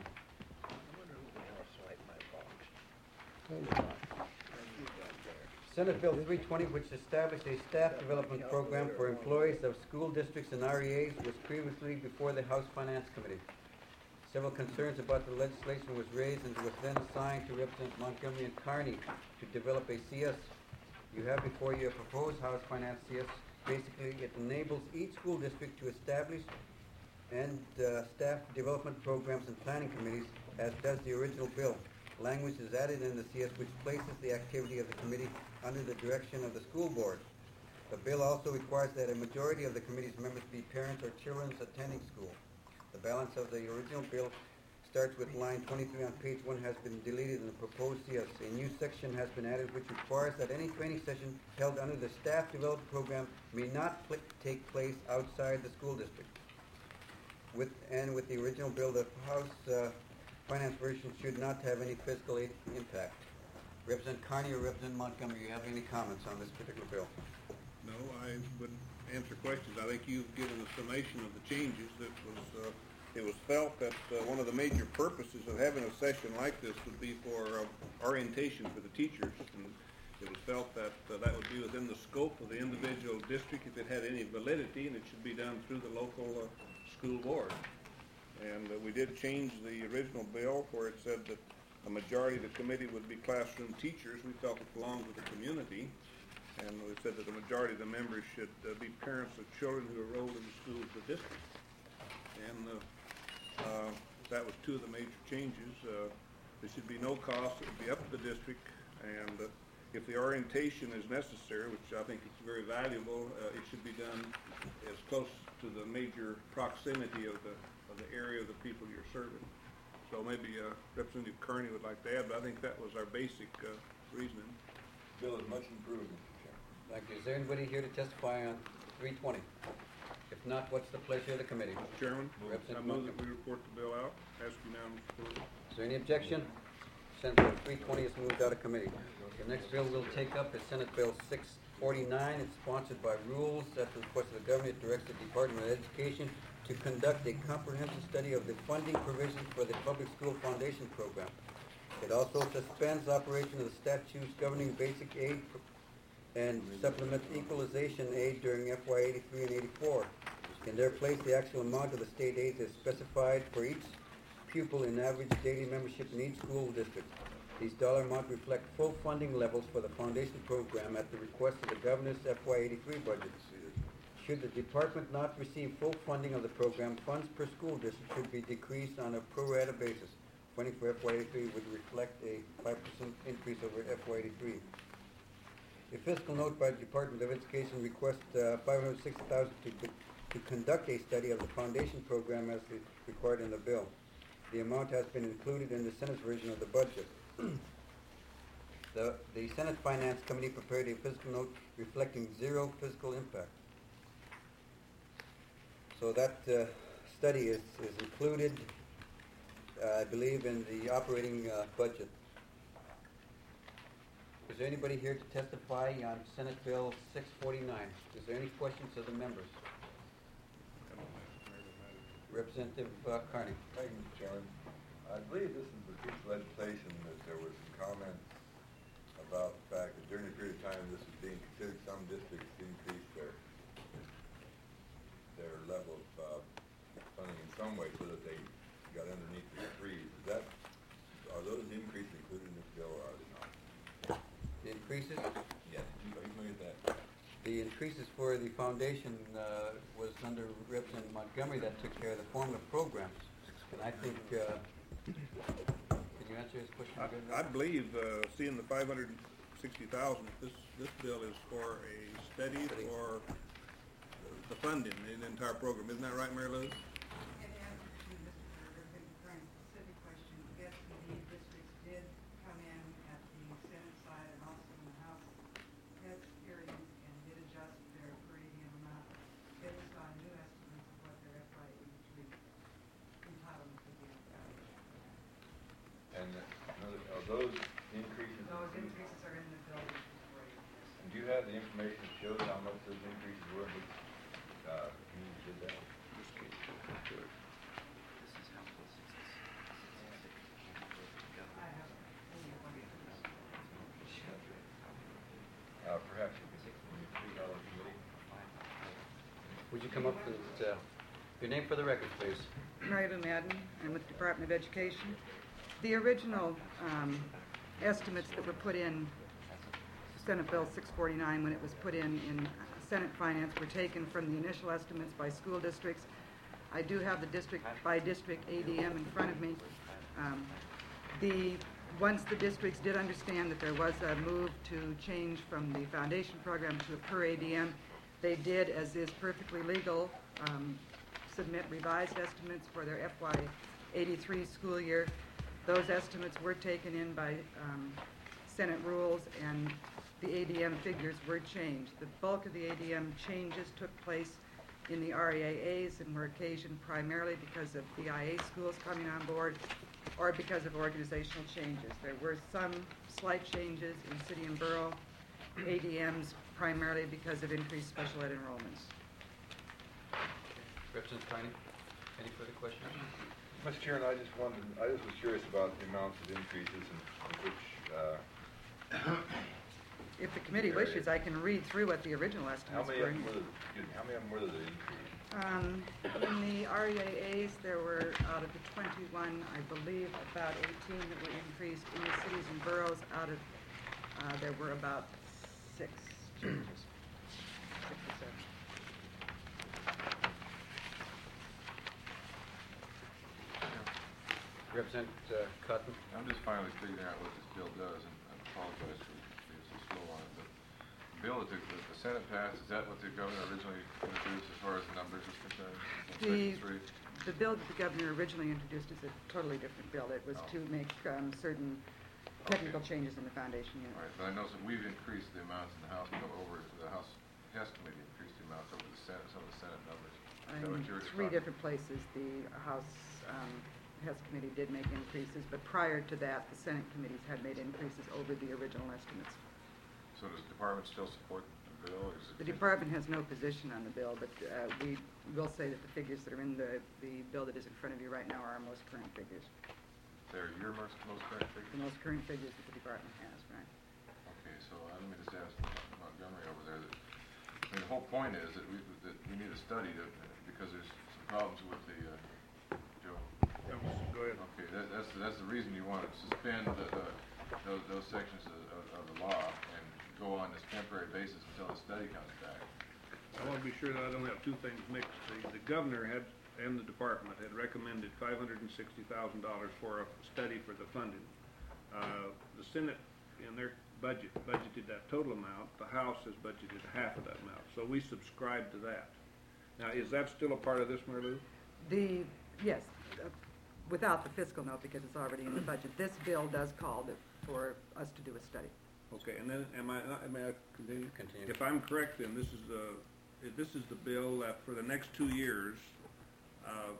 Senate Bill three twenty, which established a staff development program for employees of school districts and R E As, was previously before the House Finance Committee. Several concerns about the legislation was raised and was then assigned to Representatives Montgomery and Carney to develop a C S. You have before you a proposed House Finance C S. Basically, it enables each school district to establish and uh, staff development programs and planning committees, as does the original bill. Language is added in the C S which places the activity of the committee under the direction of the school board. The bill also requires that a majority of the committee's members be parents or children attending school. The balance of the original bill starts with line twenty-three on page one has been deleted in the proposed C S. A new section has been added which requires that any training session held under the staff development program may not pl- take place outside the school district. With, and with the original bill, the House uh, Finance version should not have any fiscal aid impact. Representative Carney or Representative Montgomery, you have any comments on this particular bill? No, I would answer questions. I think you've given a summation of the changes. That was, uh, it was felt that uh, one of the major purposes of having a session like this would be for uh, orientation for the teachers. And it was felt that uh, that would be within the scope of the individual district if it had any validity, and it should be done through the local uh, school board. And uh, we did change the original bill where it said that a majority of the committee would be classroom teachers. We felt it belonged to the community. And we said that the majority of the members should uh, be parents of children who enrolled in the schools of the district. And uh, uh, that was two of the major changes. Uh, there should be no cost. It would be up to the district. And uh, if the orientation is necessary, which I think is very valuable, uh, it should be done as close to the major proximity of the of the area of the people you're serving. So maybe uh, Representative Kearney would like to add, but I think that was our basic uh, reasoning. Bill is much improved, Mister Chairman. Thank you. Is there anybody here to testify on three twenty? If not, what's the pleasure of the committee? Mister Chairman, I Representative move that Montgomery. we report the bill out. Ask unanimous approval. Is there any objection? Senate Bill three twenty is moved out of committee. The next bill we'll take up is Senate Bill six forty-nine. It's sponsored by Rules. At the request of the government, it directs the Department of Education to conduct a comprehensive study of the funding provisions for the Public School Foundation Program. It also suspends operation of the statutes governing basic aid and supplement equalization aid during F Y eighty-three and eighty-four. In their place, the actual amount of the state aid is specified for each pupil in average daily membership in each school district. These dollar amounts reflect full funding levels for the foundation program at the request of the governor's F Y eighty-three budget. Should the department not receive full funding of the program, funds per school district should be decreased on a pro rata basis. Funding for F Y eighty-three would reflect a five percent increase over F Y eighty-three. A fiscal note by the Department of Education requests uh, five hundred sixty thousand dollars to, to conduct a study of the foundation program as required in the bill. The amount has been included in the Senate's version of the budget. the, the Senate Finance Committee prepared a fiscal note reflecting zero fiscal impact. So that uh, study is, is included, uh, I believe, in the operating uh, budget. Is there anybody here to testify on Senate Bill six forty-nine? Is there any questions of the members? Representative uh, Carney. Thank you, Mister Chairman. I believe this is the piece of legislation that there was some comment about the fact that during a period of time this is being considered, some districts increase their their level of uh, funding in some way so that they got underneath the freeze. Is that, are those increases included in this bill or are they not? The increases? Yes, you look at that. The increases for the foundation uh, was under Representative Montgomery that took care of the formula programs. And I think, uh, can you answer his question? I, I believe, uh, seeing the five hundred sixty thousand, this, this bill is for a study for the funding in the entire program. Isn't that right, Mary Lou? In answer to Mister Kearney's specific question, yes, indeed, districts did come in at the Senate side and also in the House test hearings and did adjust their per diem amount based on new estimates of what their F Y eighty-three entitlement would be. And uh, are those increases? Those increases are in the bill before you. And do you have the information that shows how much those increases were? Uh, you did that? Uh, perhaps you could take three dollars committee. Would you come up with uh, your name for the record, please? Mary Lou Madden. I'm with the Department of Education. The original um, estimates that were put in Senate Bill six forty-nine when it was put in in Senate Finance were taken from the initial estimates by school districts. I do have the district by district A D M in front of me. Um, the once the districts did understand that there was a move to change from the foundation program to a per A D M, they did, as is perfectly legal, um, submit revised estimates for their F Y eighty-three school year. Those estimates were taken in by um, Senate rules, and the A D M figures were changed. The bulk of the A D M changes took place in the R E A As and were occasioned primarily because of the I A schools coming on board or because of organizational changes. There were some slight changes in city and borough A D Ms primarily because of increased special ed enrollments. Representative Carney, any further questions? Mister Chairman, I just wanted, I just was curious about the amounts of increases and which, uh, If the committee wishes, I can read through what the original how estimates many were. of them were, the- excuse me, how many of them were the increase? Um, in the R E A As, there were, out of the twenty-one, I believe, about eighteen that were increased. In the cities and boroughs, out of, uh, there were about six changes, six or seven. Representative uh, Cotton? I'm just finally figuring out what this bill does, and I apologize for being so slow on it, but the bill that the, that the Senate passed, is that what the governor originally introduced as far as the numbers is concerned? The, Section three? the bill that the governor originally introduced is a totally different bill. It was Oh. to make um, certain technical changes in the foundation unit. All right, but I know that we've increased the amounts in the House, go over, the House Hess Committee increased the amounts over the Senate, some of the Senate numbers. Is that what In you're three talking- different places, the House um, Hess Committee did make increases, but prior to that, the Senate committees had made increases over the original estimates. So does the department still support the bill, or is it? The department has no position on the bill, but uh, we will say that the figures that are in the, the bill that is in front of you right now are our most current figures. They're your most, most current figures? The most current figures that the department has, right? Okay, so uh, let me just ask Montgomery over there that, I mean, the whole point is that we, that we need a study to, because there's some problems with the, uh, Joe? Go ahead. Okay, that, that's, that's the reason you want to suspend the, the, those, those sections of, of, of the law and go on this temporary basis until the study comes back. I want to be sure that I don't have two things mixed. The, the governor had, and the department had recommended five hundred and sixty thousand dollars for a study for the funding. Uh, the Senate, in their budget, budgeted that total amount. The House has budgeted half of that amount. So we subscribe to that. Now, is that still a part of this, Marlou? The, yes, uh, without the fiscal note because it's already in the budget. This bill does call to, for us to do a study. Okay, and then, am I, am I continue? Continue. If I'm correct, then this is the, this is the bill that for the next two years, uh,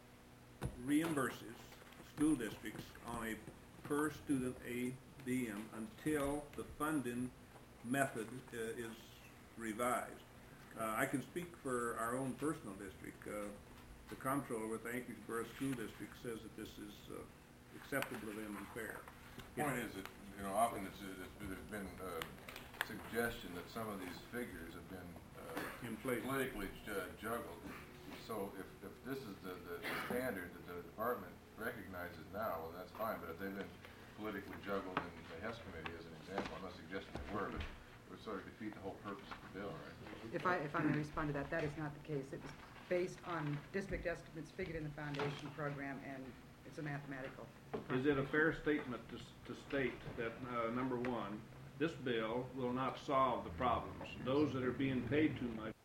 reimburses school districts on a per student A D M until the funding method uh, is revised. Uh, I can speak for our own personal district. Uh, the comptroller with the Anchorage Borough School District says that this is uh, acceptable to them and fair. The point is that, you know, often it's, it's, there's been uh suggestion that some of these figures have been uh, Inflated. politically ju- juggled. So if, if this is the, the standard that the department recognizes now, well, that's fine, but if they've been politically juggled in the Hess Committee as an example, I'm not suggesting they were, but it would sort of defeat the whole purpose of the bill, right? If I, if I may respond to that, that is not the case. It was based on district estimates figured in the foundation program, and it's a mathematical. Is it a fair statement to, s- to state that, uh, number one, this bill will not solve the problems? Those that are being paid too much